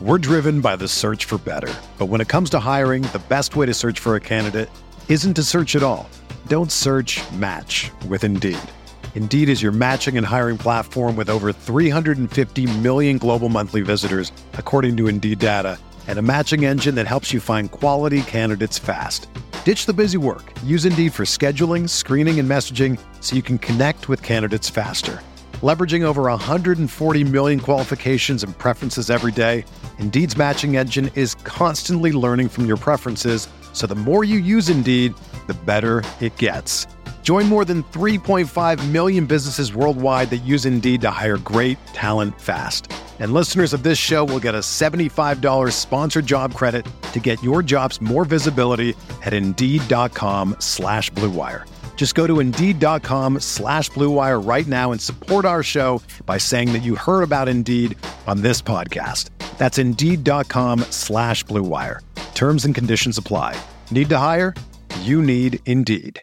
We're driven by the search for better. But when it comes to hiring, the best way to search for a candidate isn't to search at all. Don't search, match with Indeed. Indeed is your matching and hiring platform with over 350 million global monthly visitors, according to Indeed data, and a matching engine that helps you find quality candidates fast. Ditch the busy work. Use Indeed for scheduling, screening, and messaging so you can connect with candidates faster. Leveraging over 140 million qualifications and preferences every day, Indeed's matching engine is constantly learning from your preferences, so the more you use Indeed, the better it gets. Join more than 3.5 million businesses worldwide that use Indeed to hire great talent fast. And listeners of this show will get a $75 sponsored job credit to get your jobs more visibility at Indeed.com/Blue Wire. Just go to Indeed.com/Blue Wire right now and support our show by saying that you heard about Indeed on this podcast. That's Indeed.com/Blue Wire. Terms and conditions apply. Need to hire? You need Indeed.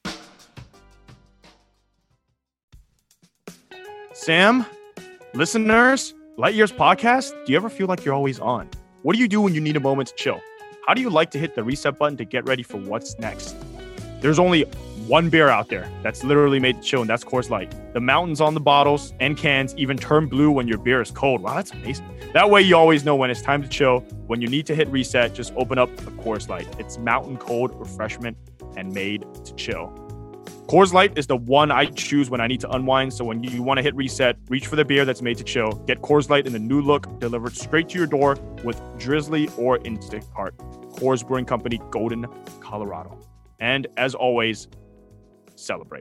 Sam, listeners, Light Years Podcast, do you ever feel like you're always on? What do you do when you need a moment to chill? How do you like to hit the reset button to get ready for what's next? There's only one beer out there that's literally made to chill, and that's Coors Light. The mountains on the bottles and cans even turn blue when your beer is cold. Wow, that's amazing. That way you always know when it's time to chill. When you need to hit reset, just open up a Coors Light. It's mountain cold refreshment and made to chill. Coors Light is the one I choose when I need to unwind. So when you want to hit reset, reach for the beer that's made to chill. Get Coors Light in the new look, delivered straight to your door with Drizzly or Instacart. Coors Brewing Company, Golden, Colorado. And as always, celebrate.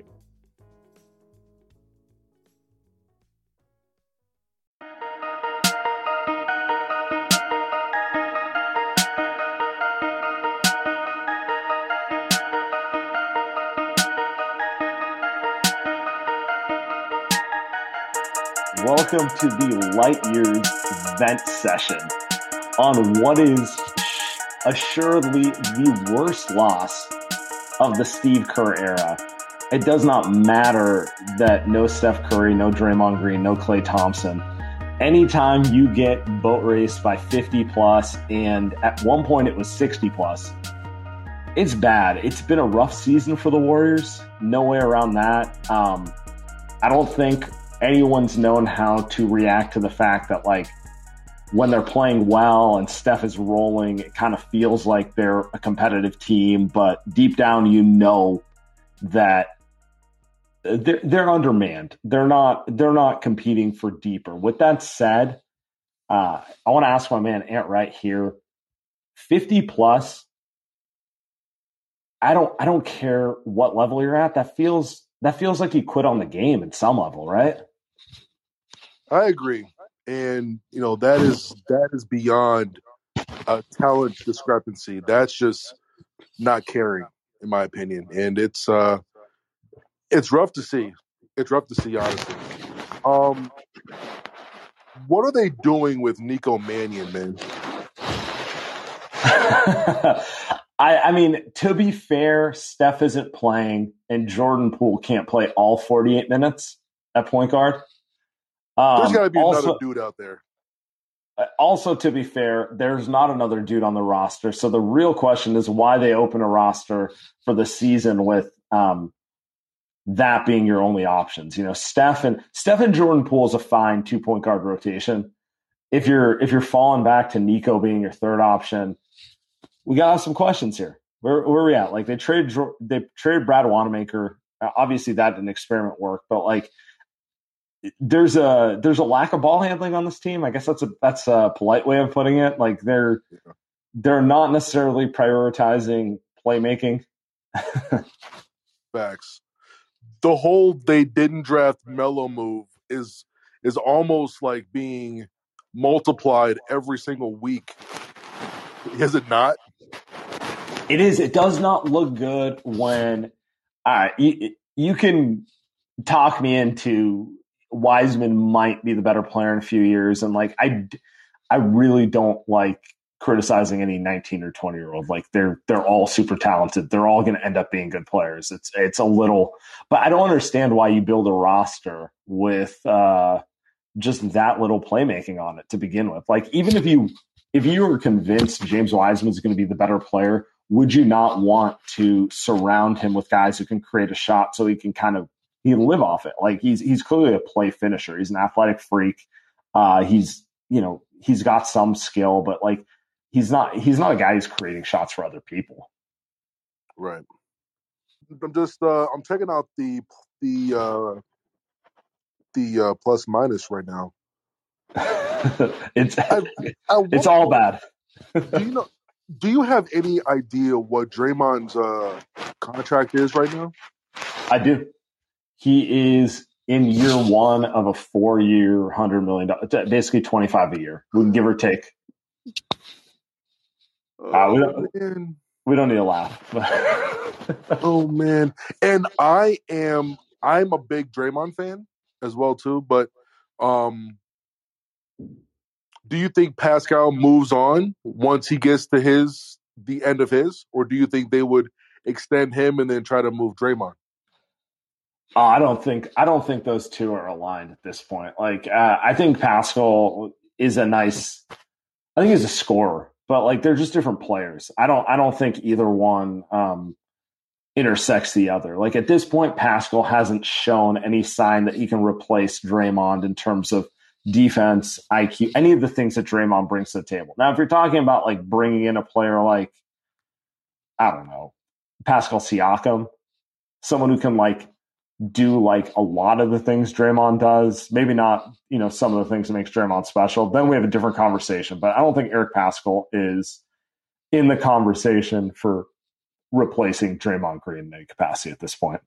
Welcome to the Light Years vent session on what is assuredly the worst loss of the Steve Kerr era. It does not matter that no Steph Curry, no Draymond Green, no Klay Thompson. Anytime you get boat raced by 50 plus, and at one point it was 60 plus, it's bad. It's been a rough season for the Warriors. No way around that. I don't think anyone's known how to react to the fact that, like, when they're playing well and Steph is rolling, it kind of feels like they're a competitive team, but deep down, you know that they're undermanned. They're not competing for deeper. With that said, I want to ask my man Ant Wright here, 50 plus. I don't care what level you're at. That feels like you quit on the game at some level, right? I agree. And, that is beyond a talent discrepancy. That's just not caring, in my opinion. And it's rough to see. It's rough to see, honestly. What are they doing with Nico Mannion, man? I mean, to be fair, Steph isn't playing and Jordan Poole can't play all 48 minutes at point guard. There's got to be another dude out there. Also, to be fair, there's not another dude on the roster. So the real question is why they open a roster for the season with that being your only options. Steph and Jordan Poole is a fine 2-point guard rotation. If you're falling back to Nico being your third option, we got to have some questions here. Where are we at? Like, they traded Brad Wanamaker. Obviously, that didn't experiment work, but like, there's a lack of ball handling on this team. I guess that's a polite way of putting it. Like, they're not necessarily prioritizing playmaking. Facts. The whole they didn't draft Melo move is almost like being multiplied every single week. Is it not? It is. It does not look good when you can talk me into Wiseman might be the better player in a few years. And like, I really don't like criticizing any 19 or 20-year-old. Like, they're all super talented. They're all going to end up being good players. It's a little, but I don't understand why you build a roster with just that little playmaking on it to begin with. Like, even if if you were convinced James Wiseman is going to be the better player, would you not want to surround him with guys who can create a shot so he can he live off it? Like he's clearly a play finisher. He's an athletic freak. He's got some skill, but like he's not a guy who's creating shots for other people. Right. I'm just I'm checking out the plus minus right now. It's all bad. Do you have any idea what Draymond's contract is right now? I do. He is in year one of a 4-year, $100 million, basically $25 a year. We can give or take. We don't need to laugh. Oh man! And I'm a big Draymond fan as well too. But do you think Pascal moves on once he gets to the end of his, or do you think they would extend him and then try to move Draymond? I don't think those two are aligned at this point. Like I think Pascal is he's a scorer, but like they're just different players. I don't think either one intersects the other. Like at this point, Pascal hasn't shown any sign that he can replace Draymond in terms of defense, IQ, any of the things that Draymond brings to the table. Now, if you're talking about like bringing in a player like, I don't know, Pascal Siakam, someone who can like do like a lot of the things Draymond does, maybe not, some of the things that makes Draymond special, then we have a different conversation. But I don't think Eric Pascal is in the conversation for replacing Draymond Green in any capacity at this point.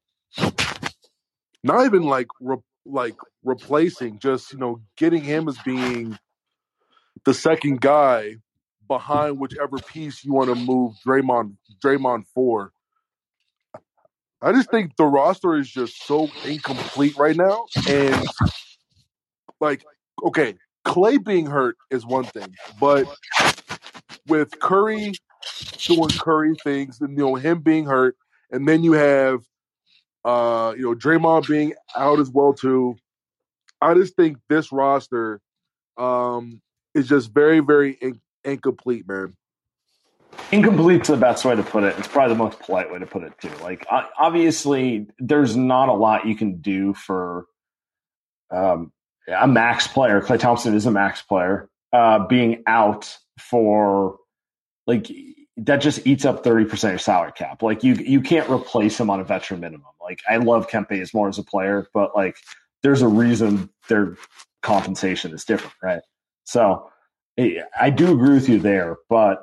Not even like replacing, just getting him as being the second guy behind whichever piece you want to move Draymond for. I just think the roster is just so incomplete right now. And like, okay, Clay being hurt is one thing, but with Curry doing Curry things, and him being hurt, and then you have Draymond being out as well too. I just think this roster is just very, very incomplete, man. Incomplete's the best way to put it. It's probably the most polite way to put it too. Like obviously, there's not a lot you can do for a max player. Klay Thompson is a max player. Being out for like that just eats up 30% of your salary cap. Like you can't replace him on a veteran minimum. Like I love Kempe as more as a player, but like there's a reason their compensation is different, right? So I do agree with you there, but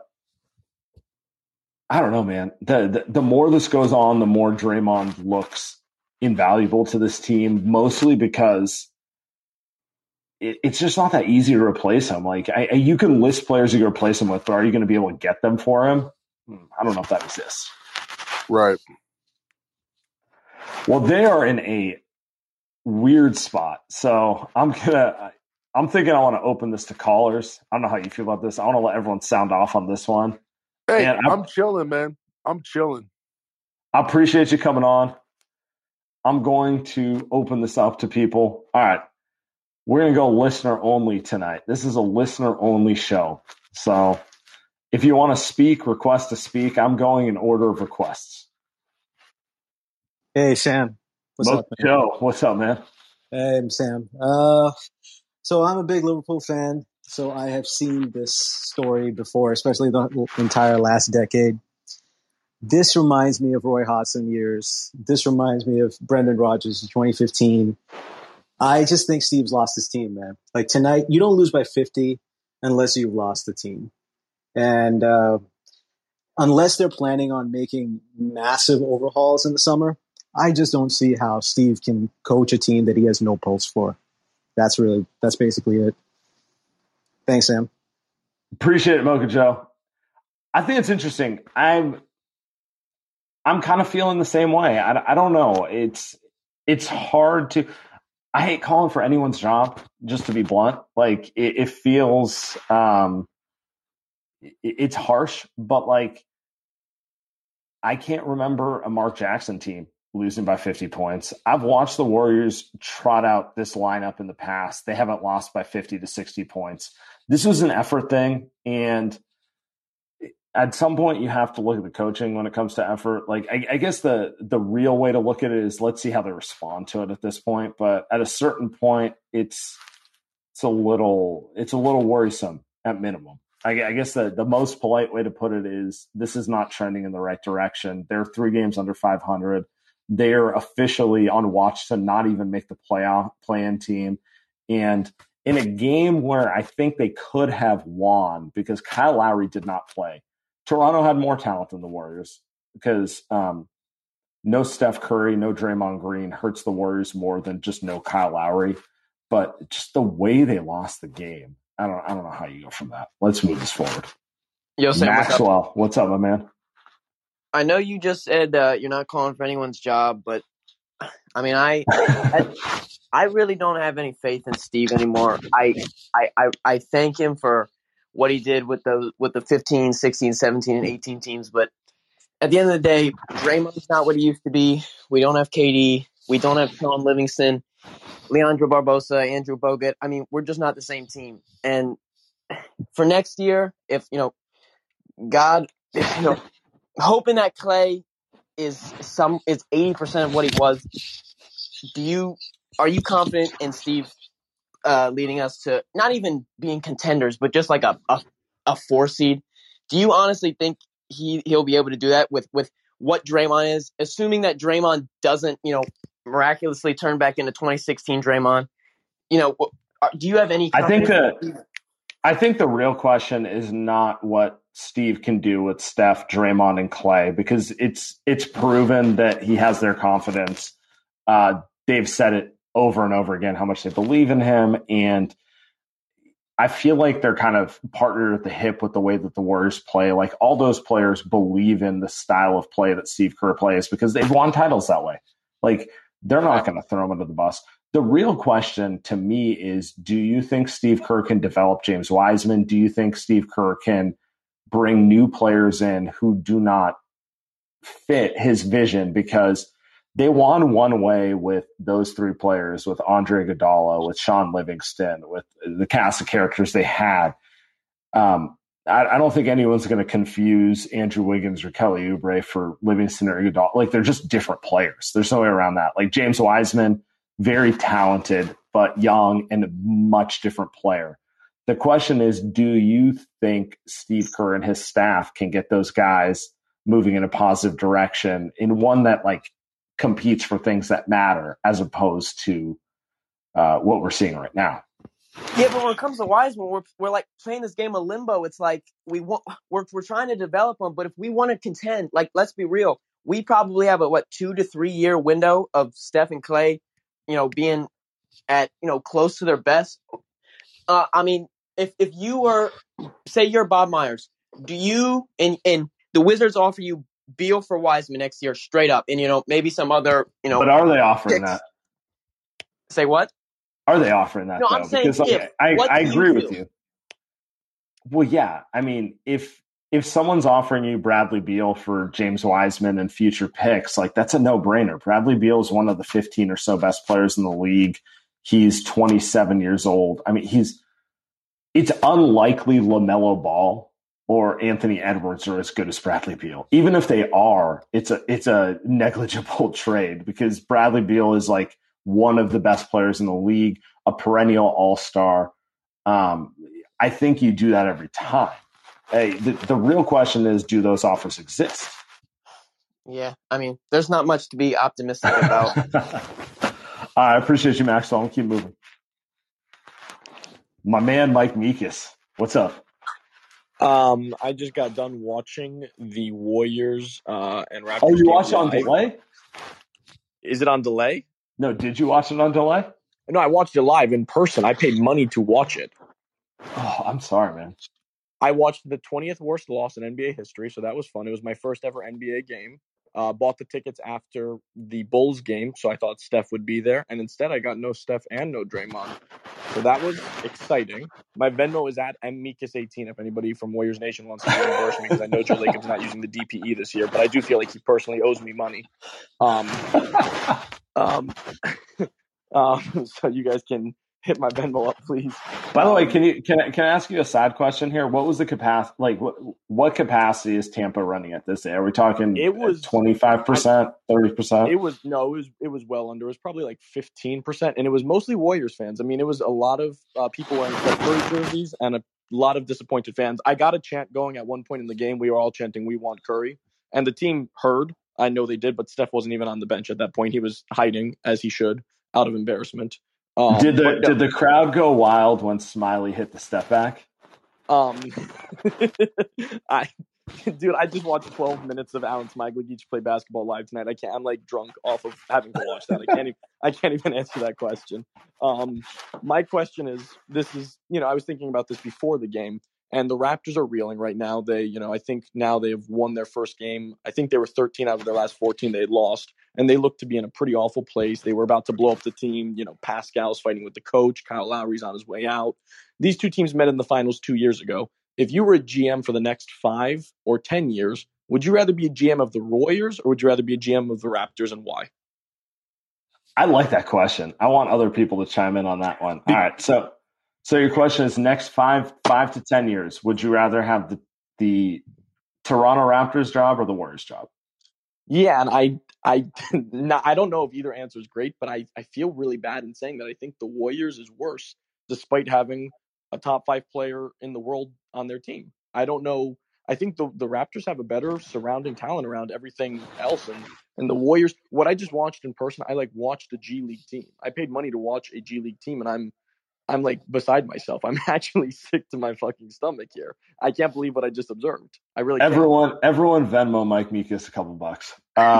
I don't know, man. The more this goes on, the more Draymond looks invaluable to this team, mostly because it's just not that easy to replace him. Like you can list players you can replace him with, but are you going to be able to get them for him? I don't know if that exists. Right. Well, they are in a weird spot. So I'm thinking I want to open this to callers. I don't know how you feel about this. I want to let everyone sound off on this one. Hey, I'm chilling, man. I'm chilling. I appreciate you coming on. I'm going to open this up to people. All right. We're going to go listener only tonight. This is a listener only show. So if you want to speak, request to speak, I'm going in order of requests. Hey, Sam. What's up, man? Joe, what's up, man? Hey, I'm Sam. So I'm a big Liverpool fan. So I have seen this story before, especially the entire last decade. This reminds me of Roy Hodgson years. This reminds me of Brendan Rodgers in 2015. I just think Steve's lost his team, man. Like tonight, you don't lose by 50 unless you've lost the team. And unless they're planning on making massive overhauls in the summer, I just don't see how Steve can coach a team that he has no pulse for. That's basically it. Thanks, Sam. Appreciate it, Mocha Joe. I think it's interesting. I'm kind of feeling the same way. I don't know. It's hard to. I hate calling for anyone's job, just to be blunt. Like it feels, it's harsh, but like I can't remember a Mark Jackson team losing by 50 points. I've watched the Warriors trot out this lineup in the past. They haven't lost by 50 to 60 points. This was an effort thing, And at some point, you have to look at the coaching when it comes to effort. Like, I guess the real way to look at it is let's see how they respond to it at this point. But at a certain point, it's a little worrisome at minimum. I guess the most polite way to put it is this is not trending in the right direction. They're 3 games under 500. They're officially on watch to not even make the play-in team. And in a game where I think they could have won because Kyle Lowry did not play, Toronto had more talent than the Warriors because no Steph Curry, no Draymond Green hurts the Warriors more than just no Kyle Lowry. But just the way they lost the game, I don't know how you go from that. Let's move this forward. Yo, Sam, Maxwell, what's up, my man? I know you just said you're not calling for anyone's job, but I mean, I really don't have any faith in Steve anymore. I thank him for what he did with the 15, 16, 17, and 18 teams, but at the end of the day, Draymond's not what he used to be. We don't have KD. We don't have Sean Livingston, Leandro Barbosa, Andrew Bogut. I mean, we're just not the same team. And for next year, if, God, hoping that Clay is 80% of what he was, are you confident in Steve leading us to not even being contenders, but just like a 4 seed? Do you honestly think he'll be able to do that with what Draymond is, assuming that Draymond doesn't, miraculously turn back into 2016 Draymond? Do you have any confidence? I think the real question is not what Steve can do with Steph, Draymond, and Clay, because it's proven that he has their confidence. They've said it over and over again how much they believe in him, and I feel like they're kind of partnered at the hip with the way that the Warriors play. Like, all those players believe in the style of play that Steve Kerr plays because they've won titles that way. Like, they're not going to throw him under the bus. The real question to me is, do you think Steve Kerr can develop James Wiseman? Do you think Steve Kerr can bring new players in who do not fit his vision? Because they won one way with those 3 players, with Andre Iguodala, with Sean Livingston, with the cast of characters they had. I don't think anyone's going to confuse Andrew Wiggins or Kelly Oubre for Livingston or Iguodala. Like, they're just different players. There's no way around that. Like, James Wiseman, very talented, but young and a much different player. The question is, do you think Steve Kerr and his staff can get those guys moving in a positive direction, in one that competes for things that matter, as opposed to what we're seeing right now? Yeah, but when it comes to Wiseman, we're playing this game of limbo. It's like we're trying to develop him, but if we want to contend, let's be real, we probably have a 2 to 3 year window of Steph and Clay, being at close to their best. I mean, if you were, say you're Bob Myers, do you and the Wizards offer you Beal for Wiseman next year straight up, and maybe some other But are they offering picks? that? Say what? Are they offering that? No, though? I'm saying Because I agree with you. Well, yeah. I mean, if someone's offering you Bradley Beal for James Wiseman and future picks, that's a no-brainer. Bradley Beal is one of the 15 or so best players in the league. He's 27 years old. I mean, it's unlikely LaMelo Ball or Anthony Edwards are as good as Bradley Beal. Even if they are, it's a negligible trade, because Bradley Beal is one of the best players in the league, a perennial all-star. I think you do that every time. Hey, the real question is, do those offers exist? Yeah, I mean, there's not much to be optimistic about. I appreciate you, Maxwell. I'll keep moving. My man, Mike Meekus. What's up? I just got done watching the Warriors and Raptors. Oh, you watched it on delay? Is it on delay? No, did you watch it on delay? No, I watched it live in person. I paid money to watch it. Oh, I'm sorry, man. I watched the 20th worst loss in NBA history, so that was fun. It was my first ever NBA game. Bought the tickets after the Bulls game, so I thought Steph would be there. And instead, I got no Steph and no Draymond. So that was exciting. My Venmo is at mmeekus18 if anybody from Warriors Nation wants to reimburse me, because I know Joe Lacob's not using the DPE this year, but I do feel like he personally owes me money. So you guys can hit my Venmo up, please. By the way, can I ask you a side question here? What was the capacity? Like, what capacity is Tampa running at this day? Are we talking 25%, 30%? It was well under. It was probably like 15%, and it was mostly Warriors fans. I mean, it was a lot of people wearing Steph Curry jerseys and a lot of disappointed fans. I got a chant going at one point in the game. We were all chanting, "We want Curry," and the team heard. I know they did, but Steph wasn't even on the bench at that point. He was hiding, as he should, out of embarrassment. Did the crowd go wild when Smiley hit the step back? I just watched 12 minutes of Aaron Smailagic play basketball live tonight. I'm like drunk off of having to watch that. I can't even answer that question. My question is, I was thinking about this before the game, and the Raptors are reeling right now. I think now they've won their first game. I think they were 13 out of their last 14 they had lost, and they look to be in a pretty awful place. They were about to blow up the team. Pascal's fighting with the coach. Kyle Lowry's on his way out. These two teams met in the finals 2 years ago. If you were a GM for the next 5 or 10 years, would you rather be a GM of the Warriors or would you rather be a GM of the Raptors, and why? I like that question. I want other people to chime in on that one. All right. So your question is, next 5 to 10 years, would you rather have the Toronto Raptors job or the Warriors job? Yeah, and I don't know if either answer is great, but I feel really bad in saying that. I think the Warriors is worse, despite having a top 5 player in the world on their team. I don't know. I think the Raptors have a better surrounding talent around everything else. And the Warriors, what I just watched in person, I watched a G League team. I paid money to watch a G League team, and I'm like beside myself. I'm actually sick to my fucking stomach here. I can't believe what I just observed. I really can't. Everyone Venmo Mike Mikas a couple bucks.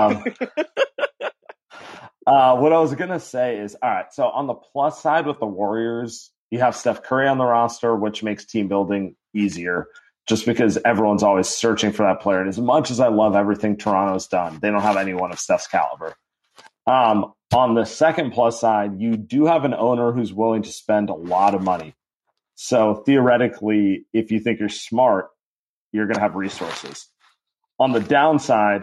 What I was going to say is, all right, so on the plus side with the Warriors, you have Steph Curry on the roster, which makes team building easier just because everyone's always searching for that player. And as much as I love everything Toronto's done, they don't have anyone of Steph's caliber. On the second plus side, you do have an owner who's willing to spend a lot of money. So theoretically, if you think you're smart, you're going to have resources. On the downside,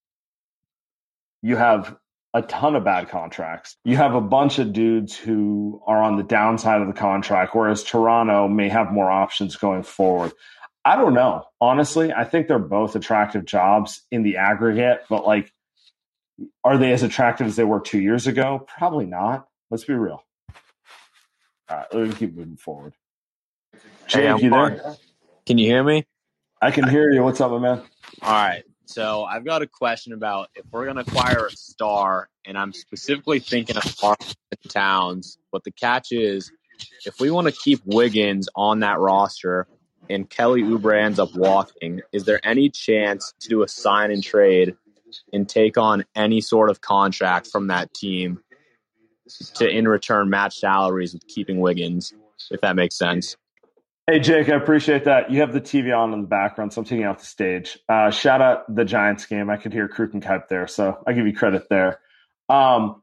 you have a ton of bad contracts. You have a bunch of dudes who are on the downside of the contract, whereas Toronto may have more options going forward. I don't know. Honestly, I think they're both attractive jobs in the aggregate, but are they as attractive as they were 2 years ago? Probably not. Let's be real. All right, let's keep moving forward. Jake, you there? Can you hear me? I can hear you. What's up, my man? All right. So I've got a question about if we're going to acquire a star, and I'm specifically thinking of Karl Towns, but the catch is if we want to keep Wiggins on that roster and Kelly Oubre ends up walking, is there any chance to do a sign and trade and take on any sort of contract from that team to, in return, match salaries with keeping Wiggins, if that makes sense? Hey, Jake, I appreciate that. You have the TV on in the background, so I'm taking you off the stage. Shout out the Giants game. I could hear Kruk and Kuip there, so I give you credit there. No,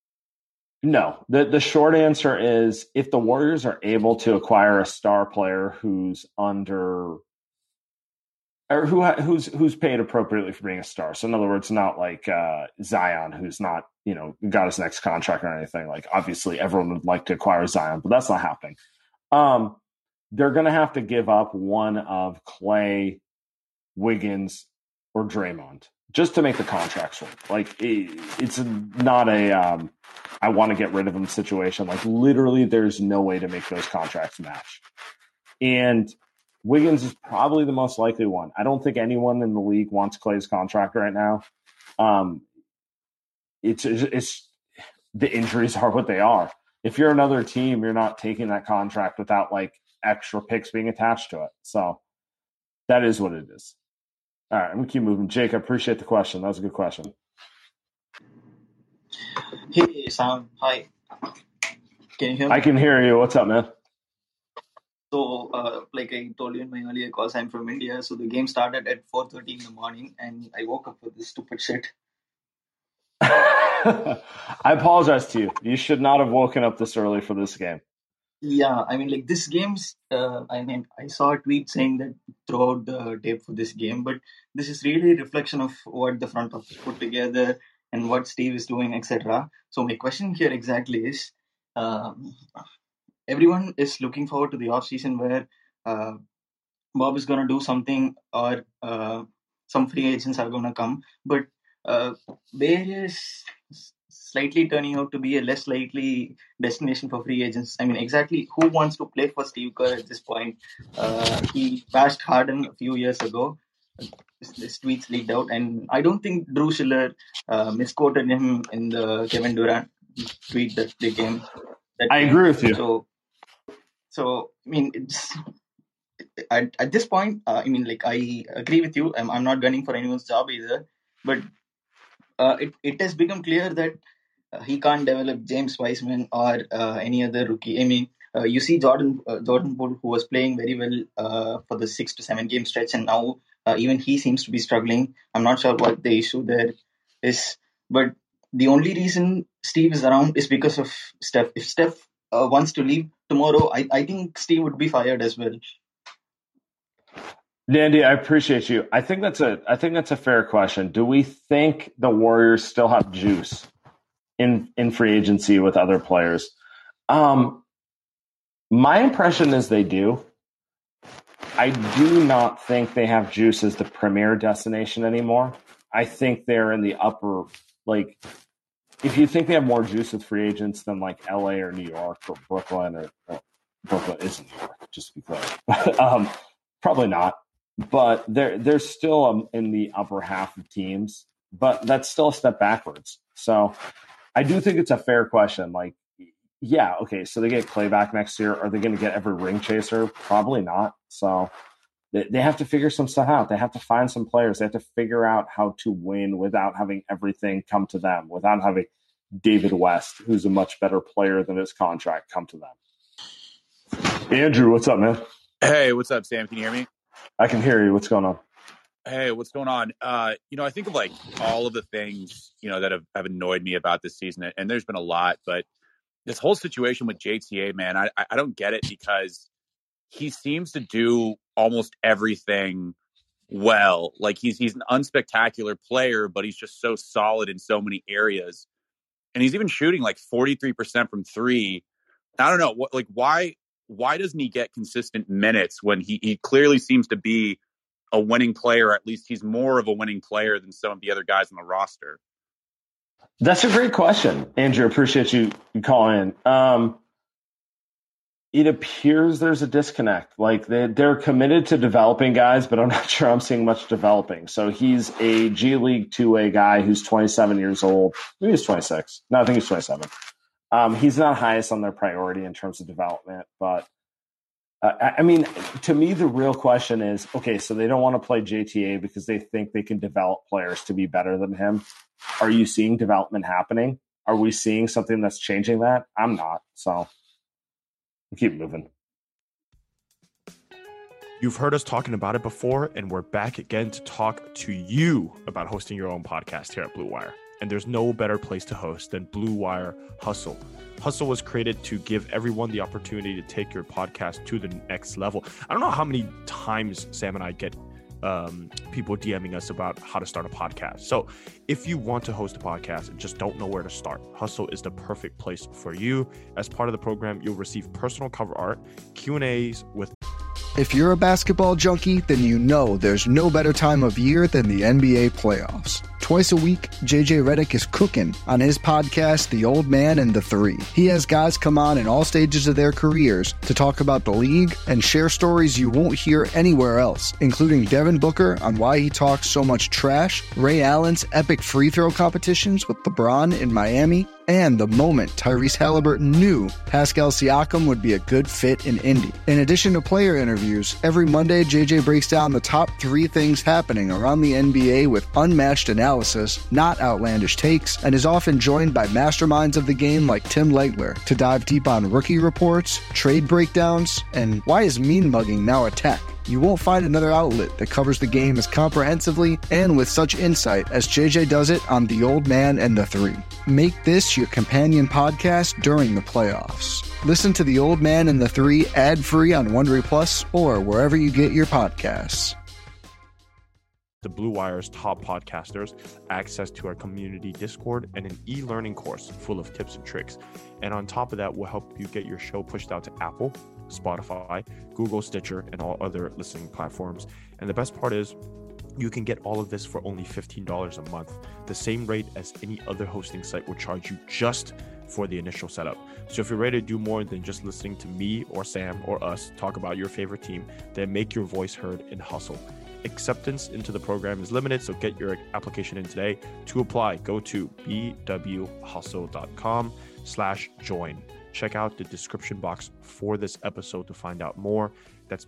the short answer is if the Warriors are able to acquire a star player who's under or who's paid appropriately for being a star. So in other words, not like Zion, who's not, got his next contract or anything. Like obviously everyone would like to acquire Zion, but that's not happening. They're going to have to give up one of Clay, Wiggins, or Draymond just to make the contracts work. Like it's not a I want to get rid of them situation. Like literally there's no way to make those contracts match. And Wiggins is probably the most likely one. I don't think anyone in the league wants Clay's contract right now. It's the injuries are what they are. If you're another team, you're not taking that contract without like extra picks being attached to it. So that is what it is. All right, I'm going to keep moving. Jake, I appreciate the question. That was a good question. Hey, Sam. Hi. Can you hear me? I can hear you. What's up, man? So, like I told you in my earlier calls, I'm from India. So the game started at 4:30 in the morning, and I woke up with this stupid shit. I apologize to you. You should not have woken up this early for this game. Yeah, I mean, like this game's. I saw a tweet saying that throughout the tape for this game, but this is really a reflection of what the front office put together and what Steve is doing, etc. So my question here exactly is, everyone is looking forward to the offseason where Bob is going to do something, or some free agents are going to come. But Bay is slightly turning out to be a less likely destination for free agents. I mean, exactly who wants to play for Steve Kerr at this point? He bashed Harden a few years ago. This tweets leaked out, and I don't think Drew Schiller misquoted him in the Kevin Durant tweet that they came. I agree with you. So I mean, it's at this point. I mean, like, I agree with you. I'm not gunning for anyone's job either, but it has become clear that he can't develop James Wiseman or any other rookie. I mean, you see Jordan Poole, who was playing very well for the 6 to 7 game stretch, and now even he seems to be struggling. I'm not sure what the issue there is, but the only reason Steve is around is because of Steph. If Steph wants to leave tomorrow, I think Steve would be fired as well. Dandy, I appreciate you. I think that's a fair question. Do we think the Warriors still have juice in free agency with other players? My impression is they do. I do not think they have juice as the premier destination anymore. I think they're in the upper, like, if you think they have more juice with free agents than like LA or New York or Brooklyn, or Brooklyn isn't New York, just to be clear. Probably not. But they're still in the upper half of teams, but that's still a step backwards. So I do think it's a fair question. Like, yeah, okay, so they get Clay back next year. Are they going to get every ring chaser? Probably not. So they have to figure some stuff out. They have to find some players. They have to figure out how to win without having everything come to them, without having David West, who's a much better player than his contract, come to them. Andrew, what's up, man? Hey, what's up, Sam? Can you hear me? I can hear you. What's going on? Hey, what's going on? I think of like all of the things, that have annoyed me about this season, and there's been a lot, but this whole situation with JTA, man, I don't get it, because he seems to do almost everything well. Like, he's an unspectacular player, but he's just so solid in so many areas. And he's even shooting like 43% from three. I don't know, why doesn't he get consistent minutes when he clearly seems to be a winning player? At least he's more of a winning player than some of the other guys on the roster. That's a great question, Andrew. Appreciate you calling in. It appears there's a disconnect. Like, they're committed to developing guys, but I'm not sure I'm seeing much developing. So he's a G League 2A guy who's 27 years old. Maybe he's 26. No, I think he's 27. He's not highest on their priority in terms of development, but I mean, to me, the real question is, okay, so they don't want to play JTA because they think they can develop players to be better than him. Are you seeing development happening? Are we seeing something that's changing that? I'm not. So we'll keep moving. You've heard us talking about it before, and we're back again to talk to you about hosting your own podcast here at Blue Wire. And there's no better place to host than Blue Wire Hustle. Hustle was created to give everyone the opportunity to take your podcast to the next level. I don't know how many times Sam and I get people DMing us about how to start a podcast. So if you want to host a podcast and just don't know where to start, Hustle is the perfect place for you. As part of the program, you'll receive personal cover art, Q&As with... If you're a basketball junkie, then you know there's no better time of year than the NBA playoffs. Twice a week, JJ Redick is cooking on his podcast, The Old Man and the Three. He has guys come on in all stages of their careers to talk about the league and share stories you won't hear anywhere else, including Devin Booker on why he talks so much trash, Ray Allen's epic free throw competitions with LeBron in Miami, and the moment Tyrese Halliburton knew Pascal Siakam would be a good fit in Indy. In addition to player interviews, every Monday JJ breaks down the top 3 things happening around the NBA with unmatched analysis, not outlandish takes, and is often joined by masterminds of the game like Tim Legler to dive deep on rookie reports, trade breakdowns, and why is mean mugging now a tech? You won't find another outlet that covers the game as comprehensively and with such insight as JJ does it on The Old Man and the Three. Make this your companion podcast during the playoffs. Listen to The Old Man and the Three ad-free on Wondery Plus or wherever you get your podcasts. the Blue Wire's top podcasters, access to our community Discord, and an e-learning course full of tips and tricks. And on top of that, we'll help you get your show pushed out to Apple, Spotify, Google, Stitcher, and all other listening platforms. And the best part is, you can get all of this for only $15 a month, the same rate as any other hosting site will charge you just for the initial setup. So if you're ready to do more than just listening to me or Sam or us talk about your favorite team, then make your voice heard and hustle. Acceptance into the program is limited, so get your application in today. To apply, go to bwhustle.com/join. Check out the description box for this episode to find out more. That's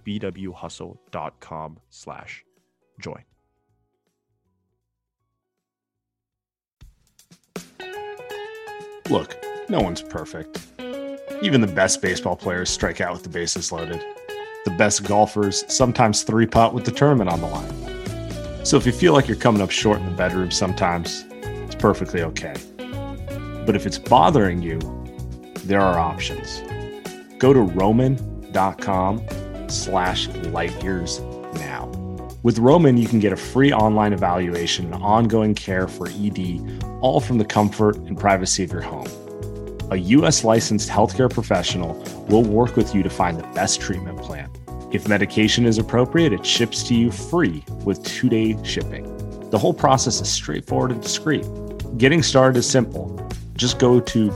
bwhustle.com/join. Look, no one's perfect. Even the best baseball players strike out with the bases loaded. The best golfers sometimes three-putt with the tournament on the line. So if you feel like you're coming up short in the bedroom sometimes, it's perfectly okay. But if it's bothering you, there are options. Go to roman.com/lightyears now. With Roman, you can get a free online evaluation and ongoing care for ED, all from the comfort and privacy of your home. A U.S. licensed healthcare professional will work with you to find the best treatment plan. If medication is appropriate, it ships to you free with 2-day shipping. The whole process is straightforward and discreet. Getting started is simple. Just go to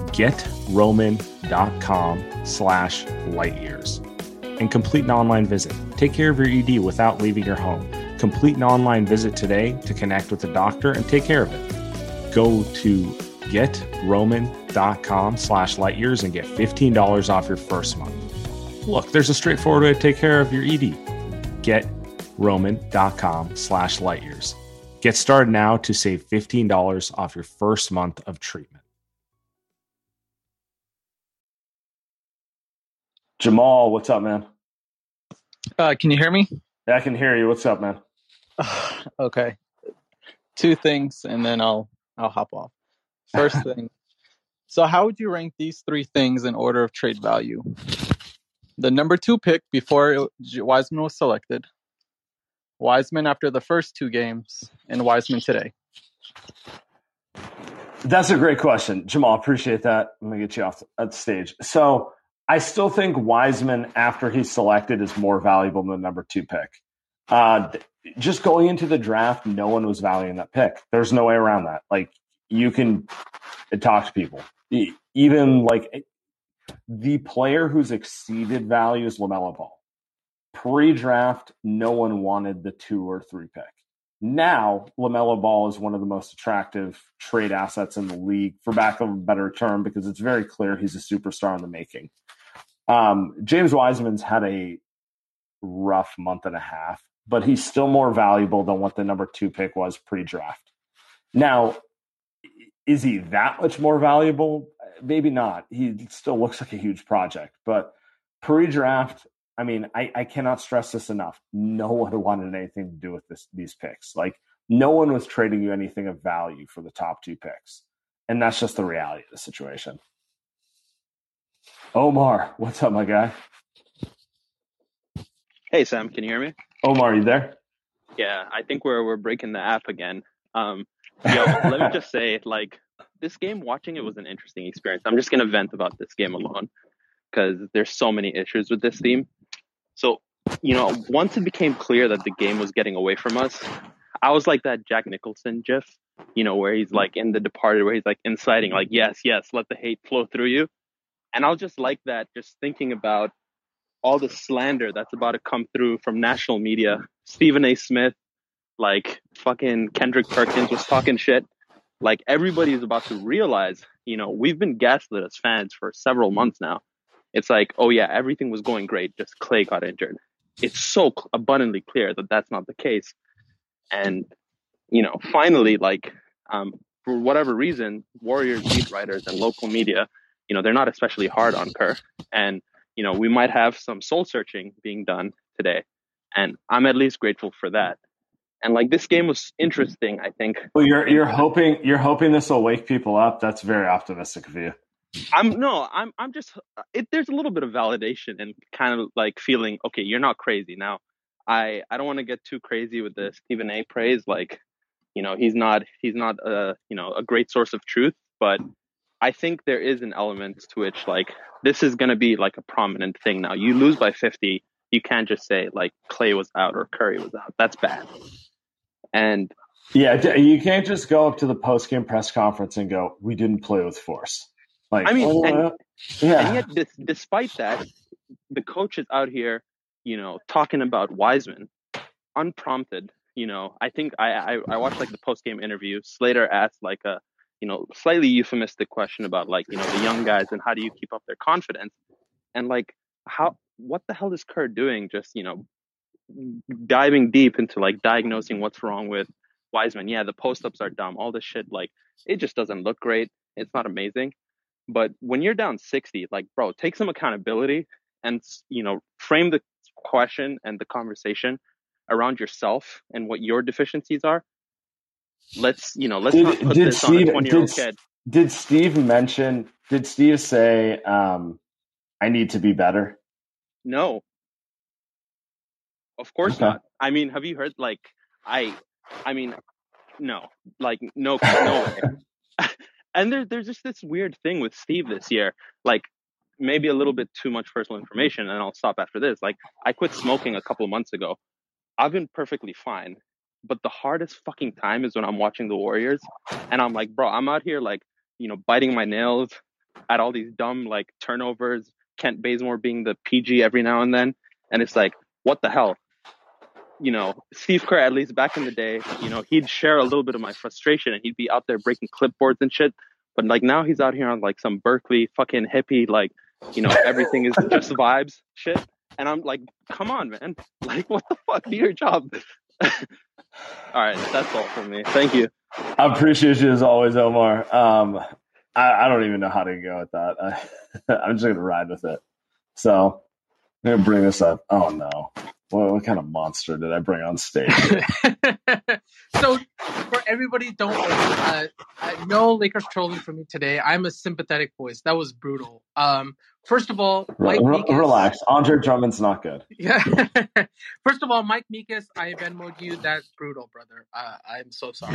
getroman.com/lightyears and complete an online visit. Take care of your ED without leaving your home. Complete an online visit today to connect with a doctor and take care of it. Go to getroman.com/lightyears and get $15 off your first month. Look, there's a straightforward way to take care of your ED. Getroman.com/lightyears. Get started now to save $15 off your first month of treatment. Jamal, what's up, man? Can you hear me? Yeah, I can hear you. What's up, man? Okay. 2 things, and then I'll hop off. First thing. So how would you rank these 3 things in order of trade value? The number 2 pick before Wiseman was selected, Wiseman after the first 2 games, and Wiseman today. That's a great question, Jamal. Appreciate that. I'm going to get you off the stage. So I still think Wiseman, after he's selected, is more valuable than the number 2 pick. Just going into the draft, no one was valuing that pick. There's no way around that. Like, you can talk to people. Even like the player who's exceeded value is LaMelo Ball. Pre-draft, no one wanted the 2 or 3 pick. Now, LaMelo Ball is one of the most attractive trade assets in the league, for lack of a better term, because it's very clear he's a superstar in the making. James Wiseman's had a rough month and a half, but he's still more valuable than what the number 2 pick was pre-draft. Now, is he that much more valuable? Maybe not. He still looks like a huge project, but pre-draft, I mean, I cannot stress this enough. No one wanted anything to do with these picks. Like, no one was trading you anything of value for the top 2 picks. And that's just the reality of the situation. Omar, what's up, my guy? Hey, Sam, can you hear me? Omar, you there? Yeah, I think we're breaking the app again. Let me just say, like, this game, watching it was an interesting experience. I'm just going to vent about this game alone because there's so many issues with this team. So, once it became clear that the game was getting away from us, I was like that Jack Nicholson gif, where he's like in The Departed, where he's like inciting, like, yes, let the hate flow through you. And I was just like that, just thinking about all the slander that's about to come through from national media. Stephen A. Smith, like fucking Kendrick Perkins was talking shit. Like, everybody's about to realize, we've been gaslit as fans for several months now. It's like, oh yeah, everything was going great, just Clay got injured. It's so abundantly clear that that's not the case. And, finally, like, for whatever reason, Warriors beat writers and local media, they're not especially hard on Kerr. And, we might have some soul searching being done today. And I'm at least grateful for that. And like, this game was interesting, I think. Well, you're hoping this will wake people up. That's very optimistic of you. I'm just, there's a little bit of validation and kind of like feeling, okay, you're not crazy now. I don't want to get too crazy with the Stephen A praise. Like, he's not a a great source of truth, but I think there is an element to which like this is going to be like a prominent thing now. You lose by 50, you can't just say like Clay was out or Curry was out. That's bad. And yeah, you can't just go up to the post-game press conference and go, "We didn't play with force." Like, I mean, and yeah. yet despite that, the coach is out here, talking about Wiseman unprompted. I think I watched like the post-game interview. Slater asked like a slightly euphemistic question about like the young guys and how do you keep up their confidence, and like what the hell is Kerr doing? Just diving deep into like diagnosing what's wrong with Wiseman. Yeah, the post-ups are dumb. All this shit, like it just doesn't look great. It's not amazing. But when you're down 60, like, bro, take some accountability and, frame the question and the conversation around yourself and what your deficiencies are. Let's not put this on a 20-year-old kid. Did Steve say, I need to be better? No. Of course not. I mean, have you heard, like, no. Like, no way. And there's just this weird thing with Steve this year, like maybe a little bit too much personal information, and I'll stop after this. Like, I quit smoking a couple of months ago. I've been perfectly fine, but the hardest fucking time is when I'm watching the Warriors, and I'm like, bro, I'm out here like, biting my nails at all these dumb like turnovers, Kent Bazemore being the PG every now and then, and it's like, what the hell? Steve Kerr, at least back in the day, he'd share a little bit of my frustration and he'd be out there breaking clipboards and shit. But like now he's out here on like some Berkeley fucking hippie, like, everything is just vibes shit. And I'm like, come on, man. Like, what the fuck? Do your job. All right. That's all from me. Thank you. I appreciate you as always, Omar. I don't even know how to go with that. I'm just going to ride with it. So I'm going to bring this up. Oh, no. What kind of monster did I bring on stage? So, for everybody, don't worry. No Lakers trolling for me today. I'm a sympathetic voice. That was brutal. First of all, Mike Meekus, relax. Andre Drummond's not good. Yeah. First of all, Mike Meekus, I Venmo'd you. That's brutal, brother. I'm so sorry.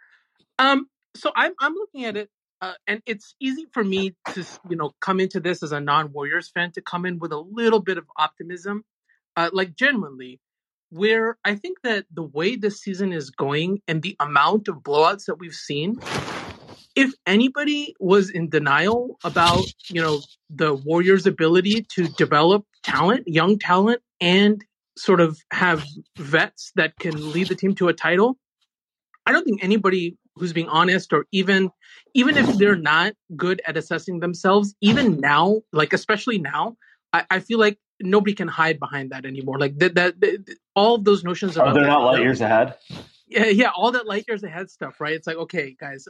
So I'm looking at it, and it's easy for me to come into this as a non-Warriors fan, to come in with a little bit of optimism. Like genuinely, where I think that the way this season is going and the amount of blowouts that we've seen, if anybody was in denial about, the Warriors' ability to develop talent, young talent, and sort of have vets that can lead the team to a title, I don't think anybody who's being honest, or even if they're not good at assessing themselves, even now, like especially now, I feel like nobody can hide behind that anymore. Like that all of those notions about they're not light years ahead. Yeah, all that light years ahead stuff, right? It's like, okay, guys.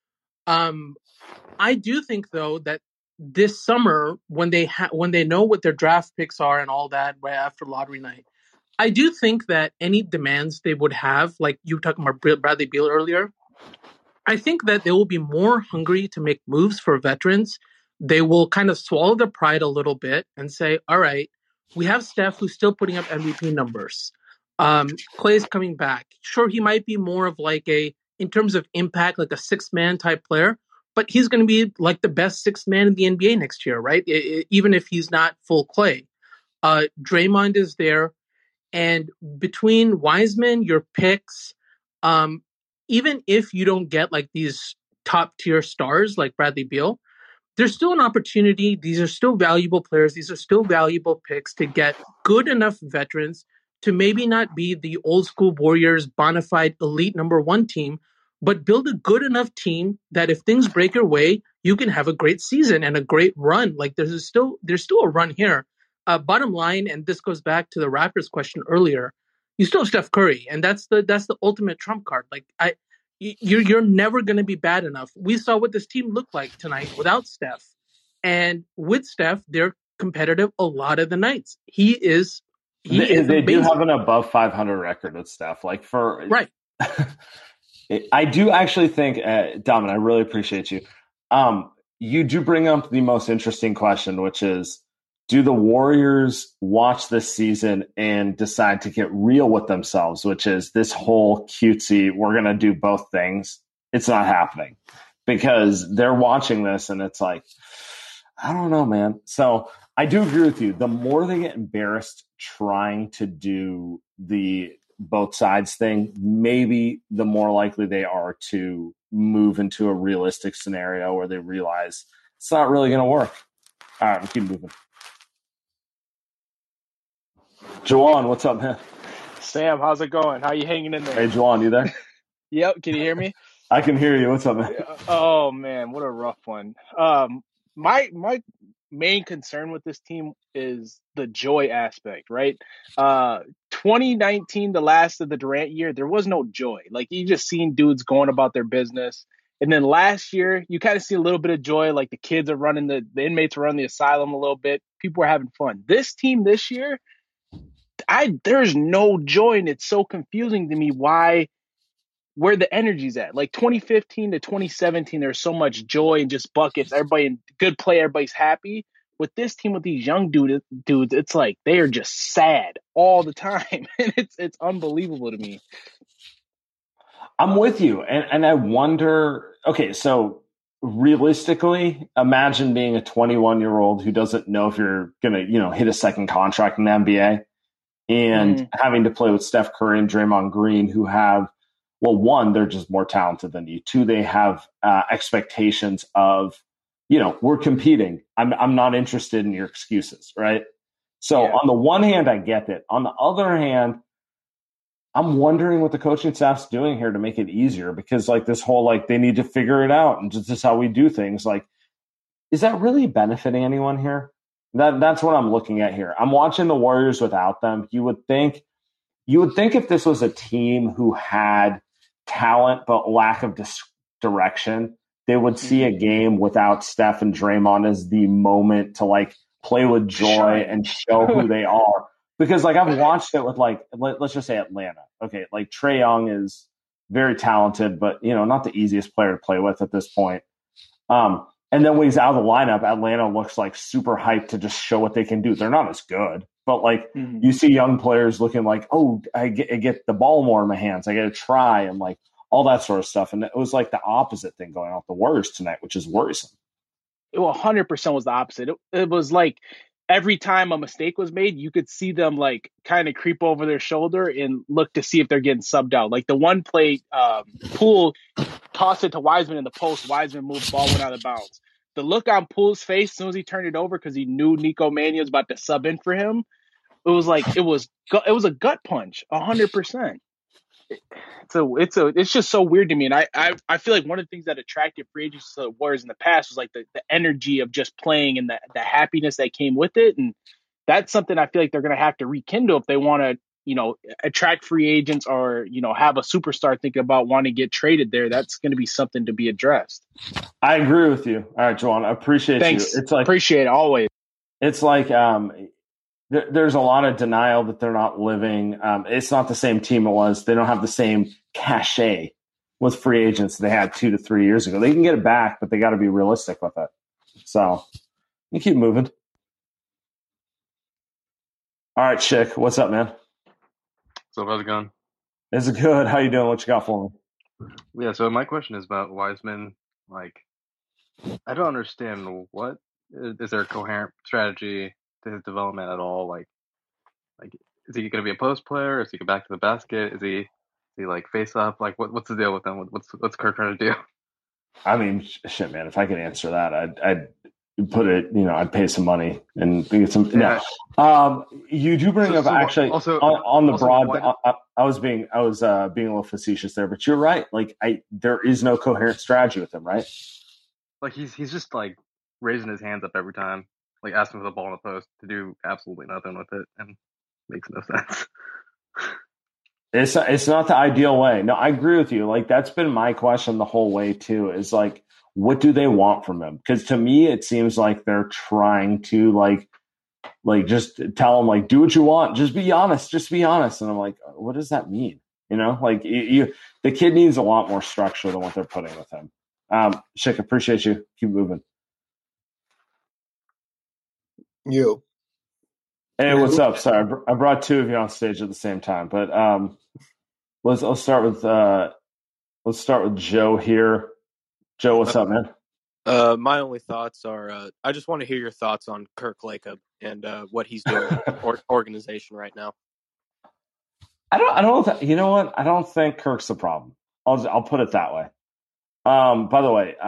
I do think though that this summer, when they know what their draft picks are and all that, right after lottery night, I do think that any demands they would have, like you were talking about Bradley Beal earlier, I think that they will be more hungry to make moves for veterans. They will kind of swallow their pride a little bit and say, all right, we have Steph who's still putting up MVP numbers. Clay's coming back. Sure, he might be more of like in terms of impact, like a six-man type player, but he's going to be like the best sixth man in the NBA next year, right? Even if he's not full Clay. Draymond is there. And between Wiseman, your picks, even if you don't get like these top tier stars like Bradley Beal, there's still an opportunity. These are still valuable players. These are still valuable picks to get good enough veterans to maybe not be the old school Warriors bona fide elite number one team, but build a good enough team that if things break your way, you can have a great season and a great run. Like there's still a run here. Bottom line, and this goes back to the Raptors question earlier, you still have Steph Curry, and that's the ultimate trump card. Like you're never going to be bad enough. We saw what this team looked like tonight without Steph, and with Steph, they're competitive a lot of the nights. They do have an above 500 record with Steph. Like for right. I do actually think, Dom, and I really appreciate you. You do bring up the most interesting question, which is, do the Warriors watch this season and decide to get real with themselves, which is this whole cutesy, we're going to do both things? It's not happening because they're watching this and it's like, I don't know, man. So I do agree with you. The more they get embarrassed trying to do the both sides thing, maybe the more likely they are to move into a realistic scenario where they realize it's not really going to work. All right, we'll keep moving. Juwan, what's up, man? Sam, how's it going? How you hanging in there? Hey, Juwan, you there? Yep. Can you hear me? I can hear you. What's up, man? Oh man, what a rough one. My main concern with this team is the joy aspect, right? 2019, the last of the Durant year, there was no joy. Like you just seen dudes going about their business. And then last year, you kind of see a little bit of joy. Like the kids are running the inmates are running the asylum a little bit. People are having fun. This team this year, there's no joy, and it's so confusing to me where the energy's at. Like 2015 to 2017, there's so much joy and just buckets. Everybody in good play, everybody's happy. With this team, with these young dudes, it's like they are just sad all the time, and it's unbelievable to me. I'm with you, and I wonder. Okay, so realistically, imagine being a 21-year-old who doesn't know if you're gonna, hit a second contract in the NBA. And having to play with Steph Curry and Draymond Green, who have, well, one, they're just more talented than you. Two, they have expectations of, we're competing. I'm not interested in your excuses, right? So on the one hand, I get it. On the other hand, I'm wondering what the coaching staff's doing here to make it easier, because like this whole, like, they need to figure it out and this is how we do things. Like, is that really benefiting anyone here? That's what I'm looking at here. I'm watching the Warriors without them. You would think if this was a team who had talent but lack of direction, they would see a game without Steph and Draymond as the moment to like play with joy and show who they are. Because like I've watched it with like, let's just say Atlanta. Okay, like Trae Young is very talented, but not the easiest player to play with at this point. And then when he's out of the lineup, Atlanta looks like super hyped to just show what they can do. They're not as good, but like you see young players looking like, oh, I get the ball more in my hands. I get to try and like all that sort of stuff. And it was like the opposite thing going on with the Warriors tonight, which is worrisome. It 100% was the opposite. It was like every time a mistake was made, you could see them like kind of creep over their shoulder and look to see if they're getting subbed out. Like the one play, Poole tossed it to Wiseman in the post. Wiseman moved, ball went out of bounds. The look on Poole's face as soon as he turned it over because he knew Nico Mannion was about to sub in for him, it was like it was a gut punch, 100%. It's just so weird to me, and I feel like one of the things that attracted free agents to the Warriors in the past was like the energy of just playing and the happiness that came with it, and that's something I feel like they're going to have to rekindle if they want to attract free agents or, have a superstar thinking about wanting to get traded there. That's going to be something to be addressed. I agree with you. All right, Juwan, I appreciate Thanks. you. It's like, appreciate it always. It's like, there's a lot of denial that they're not living. It's not the same team it was. They don't have the same cachet with free agents they had 2 to 3 years ago. They can get it back, but they got to be realistic with it. So you keep moving. All right, Chick, what's up, man? So how's it going? It's good. How you doing? What you got for me? Yeah, so my question is about Wiseman. Like, I don't understand what is there a coherent strategy to his development at all? Like is he going to be a post player? Is he go back to the basket? Is he like face up? Like what's the deal with him? What's Kirk trying to do? I mean, shit, man. If I could answer that, I'd put it. I'd pay some money and get some. Yeah. No, you do bring up actually also on the also, broad. I was being a little facetious there, but you're right. Like there is no coherent strategy with him, right? Like he's just like raising his hands up every time, like asking for the ball in the post to do absolutely nothing with it, and makes no sense. It's not the ideal way. No, I agree with you. Like that's been my question the whole way too. Is like, what do they want from him? Because to me, it seems like they're trying to like just tell him like, do what you want. Just be honest. Just be honest. And I'm like, what does that mean? Like the kid needs a lot more structure than what they're putting with him. Schick, appreciate you. Keep moving. You. Hey, what's up? Sorry, I brought two of you on stage at the same time, but let's start with Joe here. Joe, what's up, man? My only thoughts are I just want to hear your thoughts on Kirk Lacob and what he's doing with the organization right now. You know what? I don't think Kirk's the problem. I'll put it that way. By the way,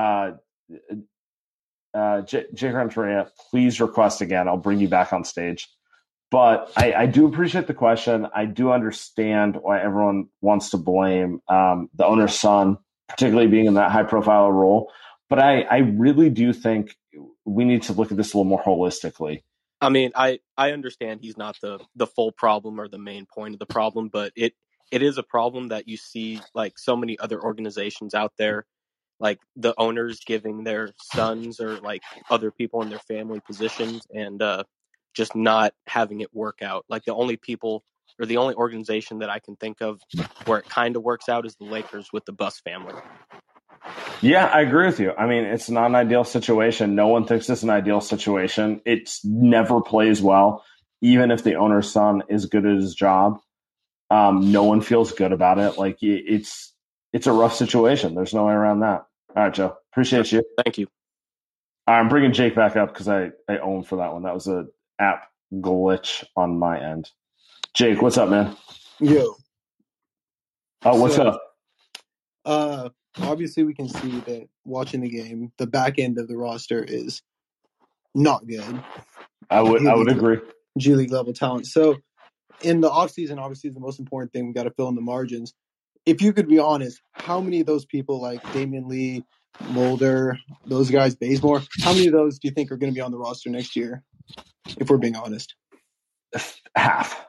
Jay Renteria, please request again. I'll bring you back on stage. But I do appreciate the question. I do understand why everyone wants to blame the owner's son, particularly being in that high-profile role. But I really do think we need to look at this a little more holistically. I mean, I understand he's not the full problem or the main point of the problem, but it is a problem that you see like so many other organizations out there, like the owners giving their sons or like other people in their family positions and just not having it work out. Like the only people or the only organization that I can think of where it kind of works out is the Lakers with the Buss family. Yeah, I agree with you. I mean, it's not an ideal situation. No one thinks it's an ideal situation. It never plays well, even if the owner's son is good at his job. No one feels good about it. Like it's a rough situation. There's no way around that. All right, Joe. Appreciate you. Thank you. All right, I'm bringing Jake back up because I own for that one. That was a app glitch on my end. Jake, what's up, man? Yo. Oh, what's up? Obviously, we can see that watching the game, the back end of the roster is not good. I would agree. G League level talent. So in the offseason, obviously, the most important thing, we got to fill in the margins. If you could be honest, how many of those people like Damian Lee, Mulder, those guys, Bazemore, how many of those do you think are going to be on the roster next year, if we're being honest? Half.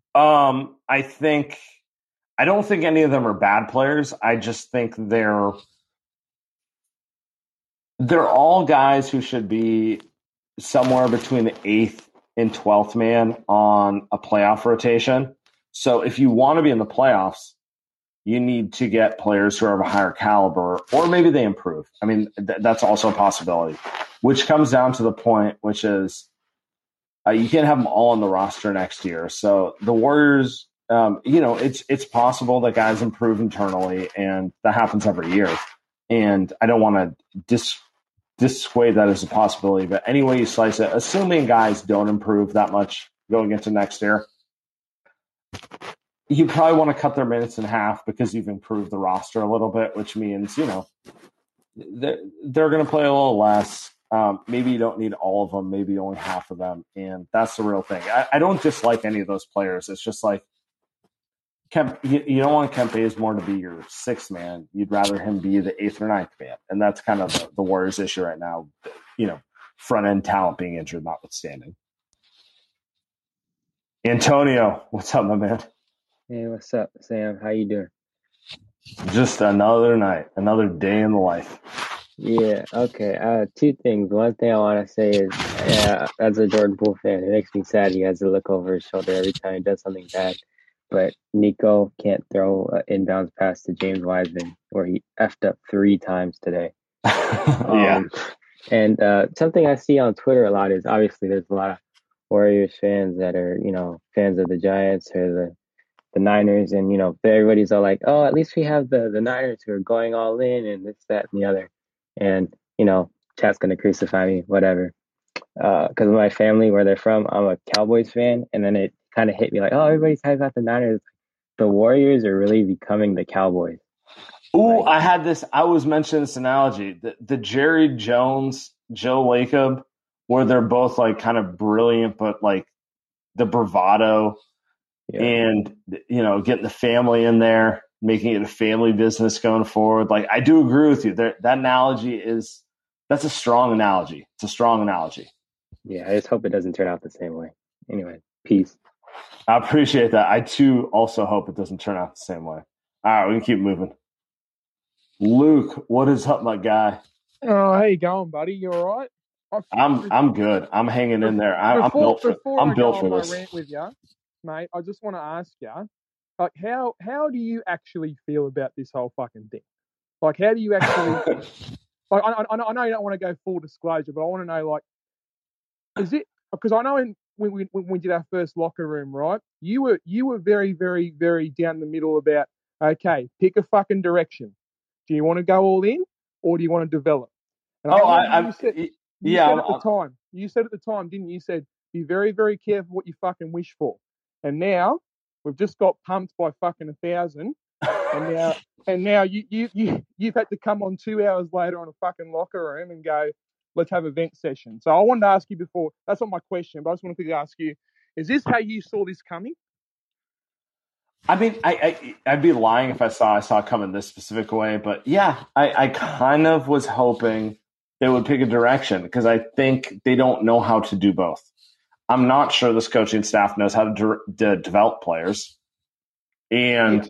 I don't think any of them are bad players. I just think they're all guys who should be somewhere between the 8th and 12th man on a playoff rotation. So if you want to be in the playoffs, you need to get players who are of a higher caliber, or maybe they improve. I mean, that's also a possibility, which comes down to the point, which is you can't have them all on the roster next year. So the Warriors, it's possible that guys improve internally, and that happens every year. And I don't want to dissuade that as a possibility, but any way you slice it, assuming guys don't improve that much going into next year, you probably want to cut their minutes in half because you've improved the roster a little bit, which means, they're going to play a little less. Maybe you don't need all of them, maybe only half of them. And that's the real thing. I don't dislike any of those players. It's just like, you don't want Kent Bazemore to be your 6th man. You'd rather him be the 8th or 9th man. And that's kind of the Warriors' issue right now, front end talent being injured notwithstanding. Antonio, what's up, my man? Hey, what's up, Sam? How you doing? Just another night, another day in the life. Yeah, okay. Two things. One thing I want to say is, as a Jordan Poole fan, it makes me sad he has to look over his shoulder every time he does something bad. But Nico can't throw an inbounds pass to James Wiseman, where he effed up 3 times today. Yeah. And something I see on Twitter a lot is, obviously there's a lot of Warriors fans that are, fans of the Giants or the Niners, and everybody's all like, oh, at least we have the Niners who are going all in and this, that, and the other. And chat's gonna crucify me, whatever, because my family, where they're from, I'm a Cowboys fan, and then it kind of hit me like, oh, everybody's talking about the Niners. The Warriors are really becoming the Cowboys. Ooh, I was mentioning this analogy, the Jerry Jones, Joe Lacob, where they're both like kind of brilliant, but like the bravado and, getting the family in there, making it a family business going forward. Like, I do agree with you. That analogy that's a strong analogy. It's a strong analogy. Yeah, I just hope it doesn't turn out the same way. Anyway, peace. I appreciate that. I too also hope it doesn't turn out the same way. All right, we can keep moving. Luke, what is up, my guy? Oh, how you going, buddy? You all right? I'm good. I'm hanging in there. I'm built for this. Rant with you, mate, I just want to ask you, like, how do you actually feel about this whole fucking thing? Like, how do you actually? Like, I know you don't want to go full disclosure, but I want to know, like, is it because I know in when we did our first locker room, right? You were very, very, very down the middle about, okay, pick a fucking direction. Do you want to go all in or do you want to develop? And I remember you said at the time. You said at the time, didn't you? You said, be very, very careful what you fucking wish for. And now we've just got pumped by fucking 1,000, and now you've had to come on 2 hours later on a fucking locker room and go, let's have a vent session. So I wanted to ask you before. That's not my question, but I just wanted to ask you: is this how you saw this coming? I mean, I'd be lying if I saw it coming this specific way, but yeah, I kind of was hoping they would pick a direction because I think they don't know how to do both. I'm not sure this coaching staff knows how to develop players. And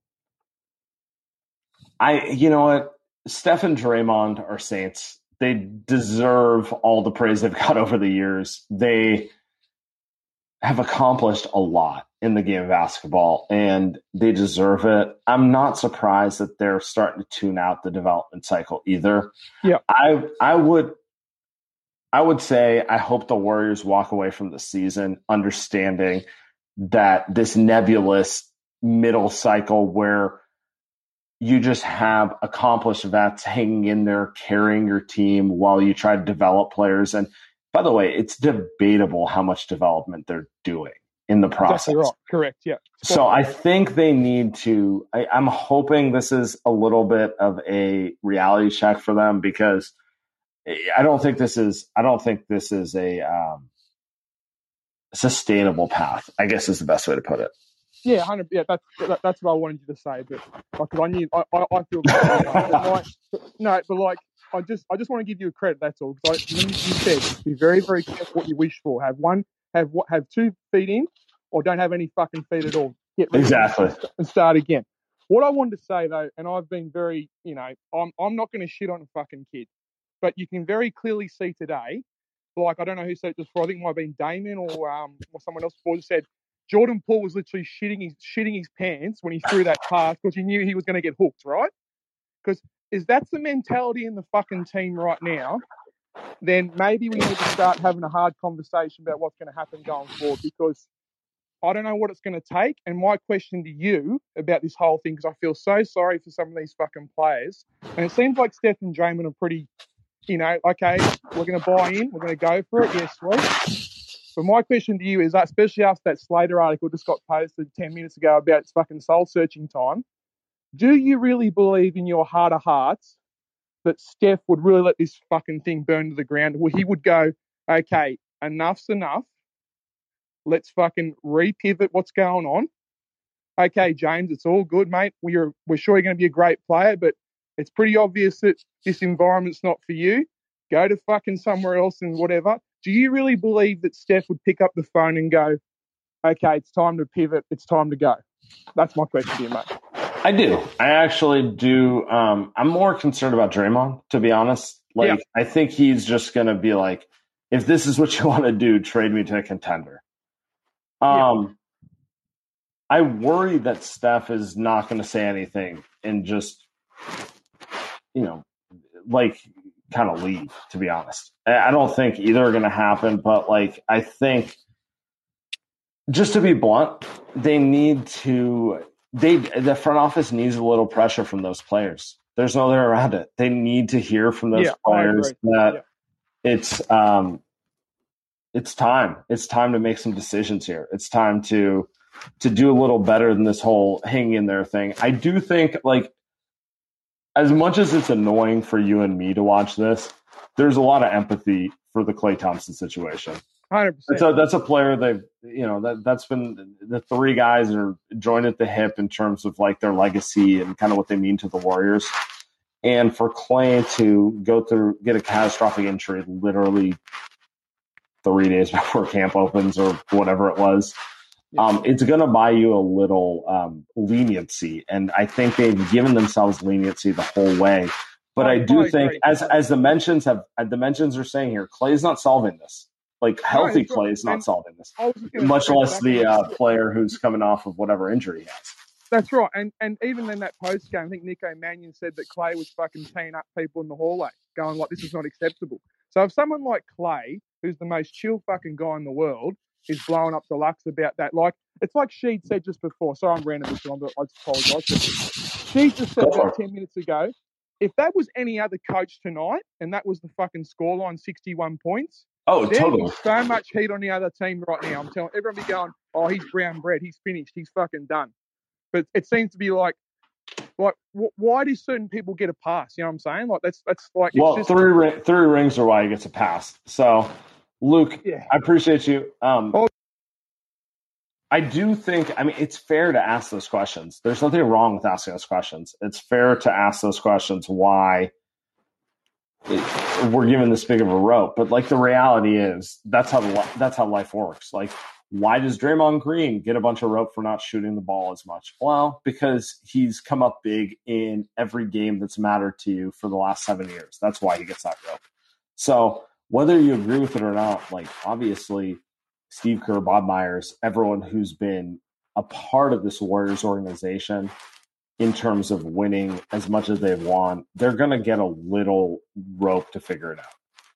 you know what? Steph and Draymond are saints. They deserve all the praise they've got over the years. They have accomplished a lot in the game of basketball, and they deserve it. I'm not surprised that they're starting to tune out the development cycle either. Yeah, I would say I hope the Warriors walk away from the season understanding that this nebulous middle cycle where you just have accomplished vets hanging in there, carrying your team while you try to develop players. And by the way, it's debatable how much development they're doing in the process. Exactly right. Correct. Yeah. So I think they need to. I'm hoping this is a little bit of a reality check for them because I don't think this is a sustainable path, I guess is the best way to put it. Yeah, 100. Yeah, that's what I wanted you to say, but because I knew I feel but I just want to give you a credit. That's all. Because you said be very, very careful what you wish for. Have 2 feet in, or don't have any fucking feet at all. Get rid exactly and start again. What I wanted to say though, and I've been very, I'm not going to shit on a fucking kid, but you can very clearly see today. Like I don't know who said this before. I think it might have been Damon or someone else before said. Jordan Poole was literally shitting his pants when he threw that pass because he knew he was going to get hooked, right? Because if that's the mentality in the fucking team right now, then maybe we need to start having a hard conversation about what's going to happen going forward because I don't know what it's going to take. And my question to you about this whole thing, because I feel so sorry for some of these fucking players, and it seems like Steph and Draymond are pretty, okay, we're going to buy in, we're going to go for it, yes, sweet. But my question to you is, especially after that Slater article just got posted 10 minutes ago about its fucking soul-searching time, do you really believe in your heart of hearts that Steph would really let this fucking thing burn to the ground? Where he would go, okay, enough's enough. Let's fucking re-pivot what's going on. Okay, James, it's all good, mate. We're sure you're going to be a great player, but it's pretty obvious that this environment's not for you. Go to fucking somewhere else and whatever. Do you really believe that Steph would pick up the phone and go, okay, it's time to pivot, it's time to go? That's my question to you, mate. I do. I actually do. I'm more concerned about Draymond, to be honest. I think he's just going to be like, if this is what you want to do, trade me to a contender. I worry that Steph is not going to say anything and just, kind of leave, to be honest. I don't think either are going to happen, but I think, just to be blunt, the front office needs a little pressure from those players. There's no other around it. They need to hear from those players that it's time. It's time to make some decisions here. It's time to do a little better than this whole hang in there thing. I do think as much as it's annoying for you and me to watch this, there's a lot of empathy for the Klay Thompson situation. 100%. That's a player that's been the 3 guys are joined at the hip in terms of their legacy and kind of what they mean to the Warriors. And for Klay to get a catastrophic injury literally 3 days before camp opens or whatever it was, it's going to buy you a little leniency. And I think they've given themselves leniency the whole way. But I do think, as the mentions are saying here, Klay's not solving this. Healthy Klay is not solving this, much less the player who's coming off of whatever injury he has. That's right. And even in that post game, I think Nico Mannion said that Klay was fucking teeing up people in the hallway, going this is not acceptable. So if someone like Klay, who's the most chill fucking guy in the world, is blowing up Deluxe about that. Like, it's like Sheed said just before. Sorry, I'm ranting this one, but I just apologise. Sheed just said about 10 minutes ago, if that was any other coach tonight and that was the fucking scoreline, 61 points, there'd totally. be so much heat on the other team right now. I'm telling everyone be going, oh, he's brown bread, he's finished, he's fucking done. But it seems to be like why do certain people get a pass? You know what I'm saying? Like that's like well, it's just, three rings are why he gets a pass. So, Luke, I appreciate you. I do think, I mean, it's fair to ask those questions. There's nothing wrong with asking those questions. It's fair to ask those questions why we're given this big of a rope. But like the reality is that's how life works. Like, why does Draymond Green get a bunch of rope for not shooting the ball as much? Well, because he's come up big in every game that's mattered to you for the last 7 years. That's why he gets that rope. So whether you agree with it or not, like obviously Steve Kerr, Bob Myers, everyone who's been a part of this Warriors organization in terms of winning as much as they've won, they're going to get a little rope to figure it out.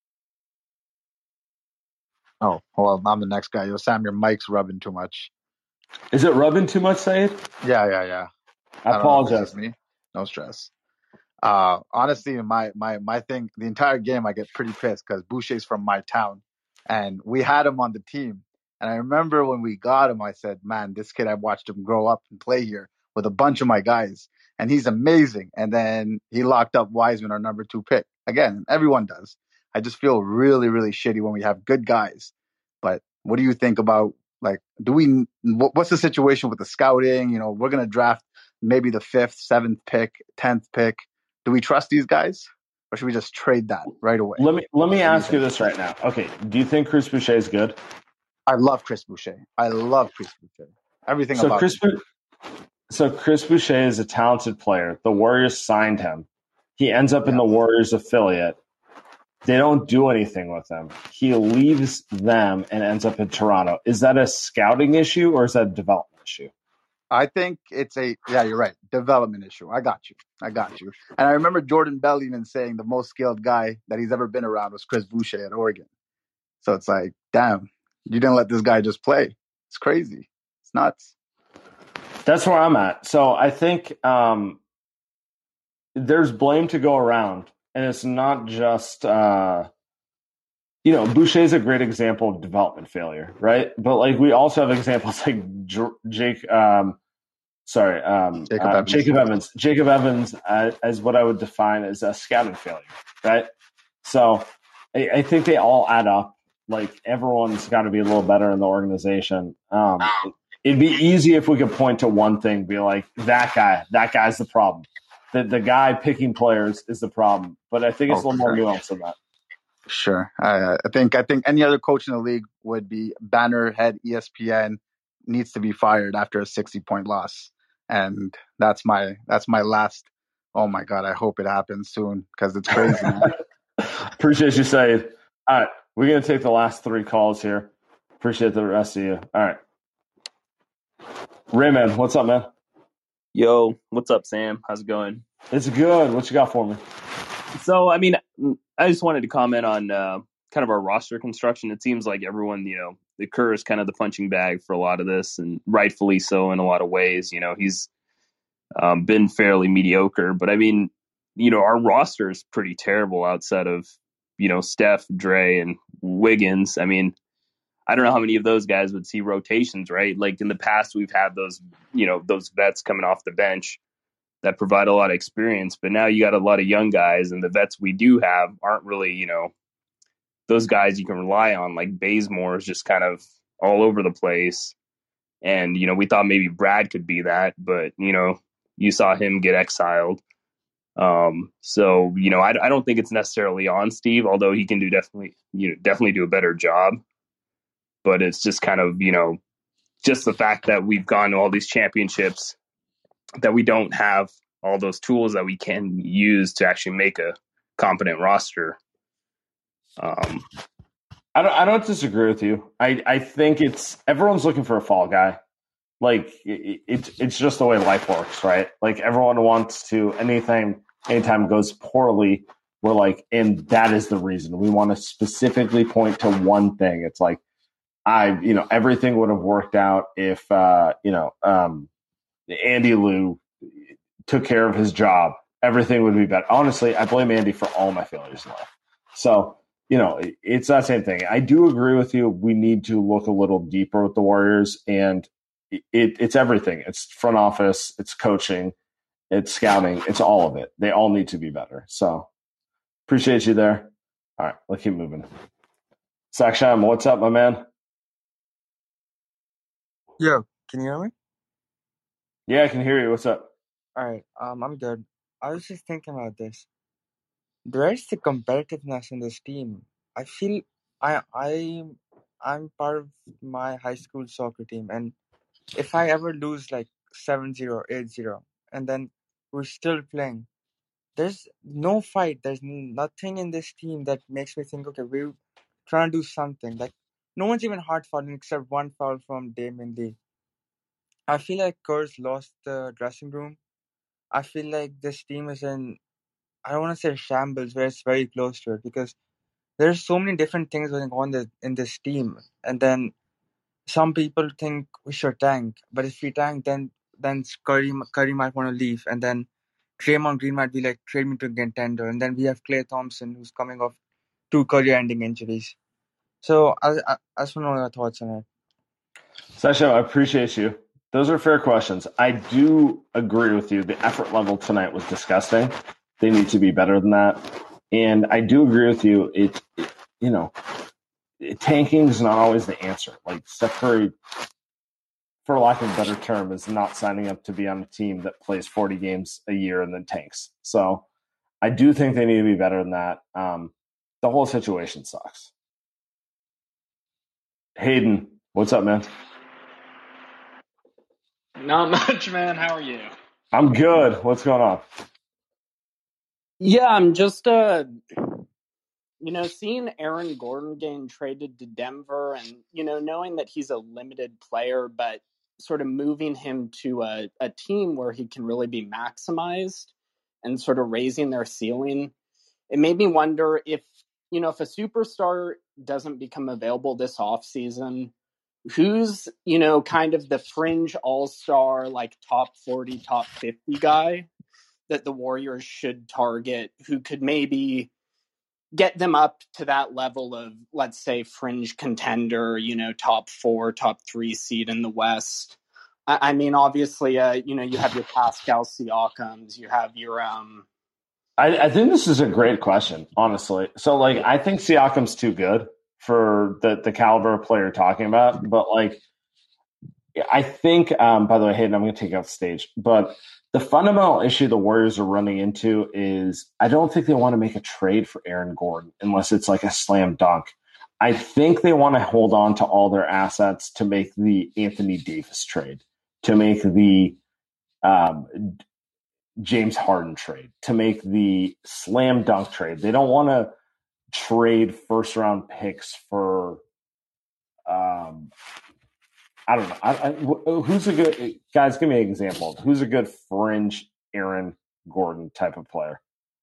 Oh, well, I'm the next guy. Yo, Sam, your mic's rubbing too much. Is it rubbing too much, Saeed? Yeah. I apologize. Me. No stress. Honestly, my thing, the entire game, I get pretty pissed because Boucher's from my town, and we had him on the team. And I remember when we got him, I said, man, this kid, I watched him grow up and play here with a bunch of my guys, and he's amazing. And then he locked up Wiseman, our number 2 pick. Again, everyone does. I just feel really, really shitty when we have good guys. But what do you think about, like, what's the situation with the scouting? You know, we're going to draft maybe the 5th, 7th pick, 10th pick. Do we trust these guys, or should we just trade that right away? Let me ask you this right now. Okay, do you think Chris Boucher is good? I love Chris Boucher. Everything so about Chris him. So Chris Boucher is a talented player. The Warriors signed him. He ends up in the Warriors affiliate. They don't do anything with him. He leaves them and ends up in Toronto. Is that a scouting issue or is that a development issue? I think it's you're right, development issue. I got you. And I remember Jordan Bell even saying the most skilled guy that he's ever been around was Chris Boucher at Oregon. So it's like, damn, you didn't let this guy just play. It's crazy. It's nuts. That's where I'm at. So I think there's blame to go around. And it's not just, Boucher is a great example of development failure, right? But like we also have examples like Jacob Evans. Jacob Evans as what I would define as a scouting failure, right? So I think they all add up. Like everyone's got to be a little better in the organization. It'd be easy if we could point to one thing, be like, that guy's the problem. The guy picking players is the problem, but I think it's a little more nuanced than that. Sure, I think any other coach in the league would be banner head ESPN needs to be fired after a 60-point loss, and that's my last. Oh my God, I hope it happens soon because it's crazy. Appreciate you saying. All right, we're gonna take the last 3 calls here. Appreciate the rest of you. All right, Rayman, what's up, man? Yo, what's up, Sam? How's it going? It's good. What you got for me? So, I mean, I just wanted to comment on kind of our roster construction. It seems like everyone, the Kerr is kind of the punching bag for a lot of this, and rightfully so in a lot of ways. He's been fairly mediocre, but I mean, our roster is pretty terrible outside of, Steph, Dre, and Wiggins. I mean, I don't know how many of those guys would see rotations, right? Like in the past, we've had those vets coming off the bench that provide a lot of experience, but now you got a lot of young guys, and the vets we do have aren't really, those guys you can rely on. Like Bazemore is just kind of all over the place. And, we thought maybe Brad could be that, but, you saw him get exiled. So, I don't think it's necessarily on Steve, although he can definitely do a better job. But it's just kind of, just the fact that we've gone to all these championships, that we don't have all those tools that we can use to actually make a competent roster. I don't disagree with you. I think everyone's looking for a fall guy. Like it's just the way life works, right? Like everyone wants to anytime it goes poorly, we're like, and that is the reason we want to specifically point to one thing. It's like, everything would have worked out if, Andy Liu took care of his job. Everything would be better. Honestly, I blame Andy for all my failures in life. So, it's that same thing. I do agree with you. We need to look a little deeper with the Warriors, and it's everything. It's front office, it's coaching, it's scouting, it's all of it. They all need to be better. So, appreciate you there. All right, let's keep moving. Saksham, what's up, my man? Yo, can you hear me? Yeah, I can hear you. What's up? All right, I'm good. I was just thinking about this. Where's the competitiveness in this team? I feel I'm part of my high school soccer team, and if I ever lose like 7-0, 8-0, and then we're still playing, there's no fight. There's nothing in this team that makes me think, okay, we're trying to do something. Like, no one's even hard fouling except one foul from Damian Lee. I feel like Kerr's lost the dressing room. I feel like this team is in, I don't want to say shambles, where it's very close to it, because there's so many different things going on in this team. And then some people think we should tank, but if we tank, then Curry might want to leave, and then Draymond Green might be like, trade me to a contender, and then we have Klay Thompson, who's coming off 2 career-ending injuries. So I just want to know your thoughts on it. Sasha, I appreciate you. Those are fair questions. I do agree with you. The effort level tonight was disgusting. They need to be better than that. And I do agree with you. Tanking is not always the answer. Like, Steph Curry, for lack of a better term, is not signing up to be on a team that plays 40 games a year and then tanks. So I do think they need to be better than that. The whole situation sucks. Hayden, what's up, man? Not much, man. How are you? I'm good. What's going on? Yeah, I'm just seeing Aaron Gordon getting traded to Denver, and knowing that he's a limited player, but sort of moving him to a team where he can really be maximized and sort of raising their ceiling. It made me wonder if a superstar doesn't become available this offseason, who's kind of the fringe all-star, like top 40, top 50 guy that the Warriors should target, who could maybe get them up to that level of, let's say, fringe contender, top 4, top 3 seed in the West. I mean, obviously, you have your Pascal Siakams, you have your I think this is a great question, honestly. So, I think Siakam's too good for the caliber of player you're talking about. But, I think, by the way, Hayden, I'm going to take you off the stage. But the fundamental issue the Warriors are running into is I don't think they want to make a trade for Aaron Gordon unless it's like a slam dunk. I think they want to hold on to all their assets to make the Anthony Davis trade, to make the James Harden trade, to make the slam dunk trade. They don't want to trade first round picks for I don't know. Who's a good guys? Give me an example. Who's a good fringe Aaron Gordon type of player?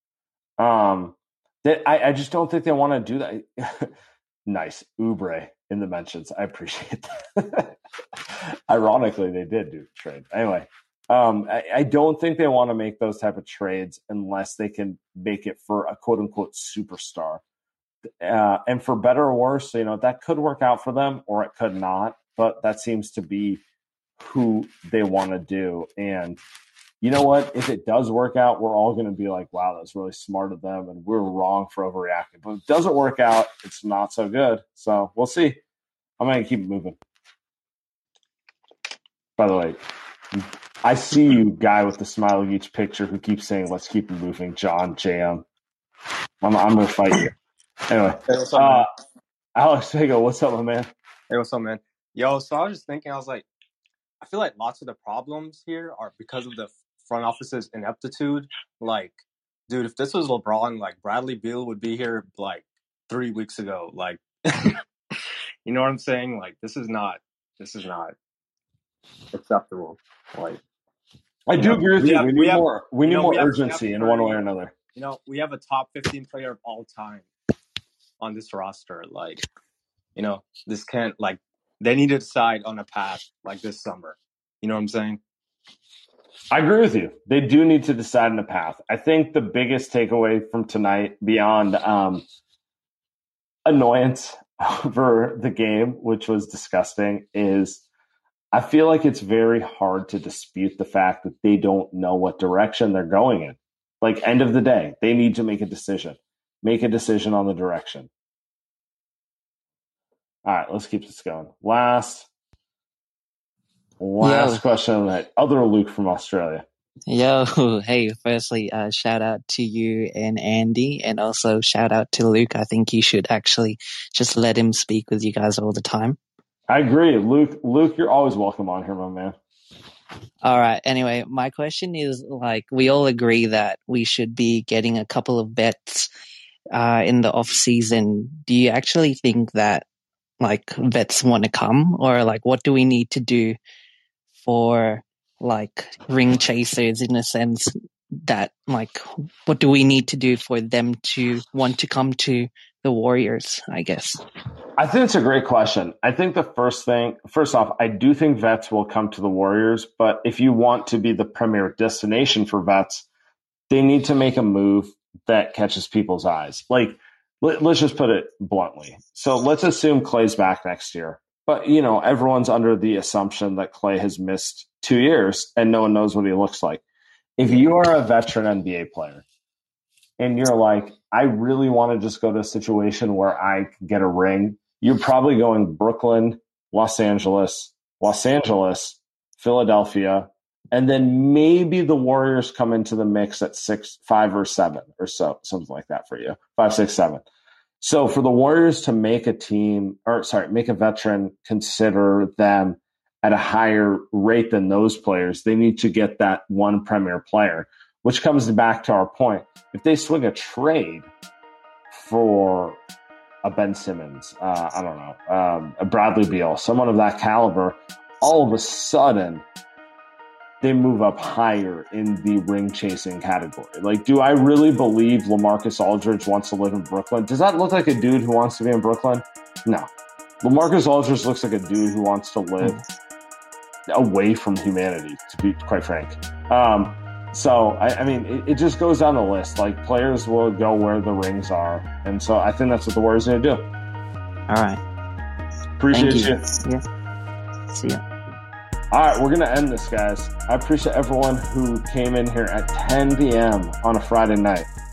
That I just don't think they want to do that. Nice, Oubre in the mentions. I appreciate that. Ironically, they did do a trade anyway. I don't think they want to make those type of trades unless they can make it for a quote unquote superstar. And for better or worse, that could work out for them or it could not. But that seems to be who they want to do. And you know what? If it does work out, we're all going to be like, wow, that's really smart of them. And we're wrong for overreacting. But if it doesn't work out, it's not so good. So we'll see. I'm going to keep moving. By the way, I see you, guy with the smile of each picture, who keeps saying, let's keep it moving. John, JM. I'm going to fight you. Anyway, hey, what's up, man? Alex Fago, what's up, my man? Hey, what's up, man? Yo, so I was just thinking, I was like, I feel like lots of the problems here are because of the front office's ineptitude. Like, dude, if this was LeBron, like, Bradley Beal would be here, like, 3 weeks ago. Like, you know what I'm saying? Like, this is not acceptable. Like, I do agree with you. We need more urgency in one way or another. We have a top 15 player of all time on this roster. Like, this can't, like, They need to decide on a path like this summer. You know what I'm saying? I agree with you. They do need to decide on a path. I think the biggest takeaway from tonight, beyond annoyance over the game, which was disgusting, is I feel like it's very hard to dispute the fact that they don't know what direction they're going in. Like, end of the day, they need to make a decision. Make a decision on the direction. All right, let's keep this going. Last question of the night. Other Luke from Australia. Yo, hey, firstly, shout out to you and Andy, and also shout out to Luke. I think you should actually just let him speak with you guys all the time. I agree. Luke, you're always welcome on here, my man. All right. Anyway, my question is, like, we all agree that we should be getting a couple of vets in the off season. Do you actually think that, like, vets want to come, or like, what do we need to do for, like, ring chasers, in a sense that, like, what do we need to do for them to want to come to the Warriors, I guess? I think it's a great question. I think the first off, I do think vets will come to the Warriors, but if you want to be the premier destination for vets, they need to make a move that catches people's eyes. Like, let's just put it bluntly. So let's assume Klay's back next year. But, you know, everyone's under the assumption that Klay has missed 2 years and no one knows what he looks like. If you are a veteran NBA player and you're like, I really want to just go to a situation where I can get a ring, you're probably going Brooklyn, Los Angeles, Philadelphia, and then maybe the Warriors come into the mix at 6, 5, or 7 or so, something like that for you. 5, 6, 7. So for the Warriors to make a veteran consider them at a higher rate than those players, they need to get that one premier player, which comes back to our point. If they swing a trade for a Ben Simmons, a Bradley Beal, someone of that caliber, all of a sudden they move up higher in the ring chasing category. Like, do I really believe LaMarcus Aldridge wants to live in Brooklyn? Does that look like a dude who wants to be in Brooklyn? No. LaMarcus Aldridge looks like a dude who wants to live away from humanity, to be quite frank. So, I mean, it just goes down the list. Like, players will go where the rings are. And so I think that's what the Warriors are going to do. All right. Appreciate you. Yeah. See ya. All right, we're going to end this, guys. I appreciate everyone who came in here at 10 p.m. on a Friday night.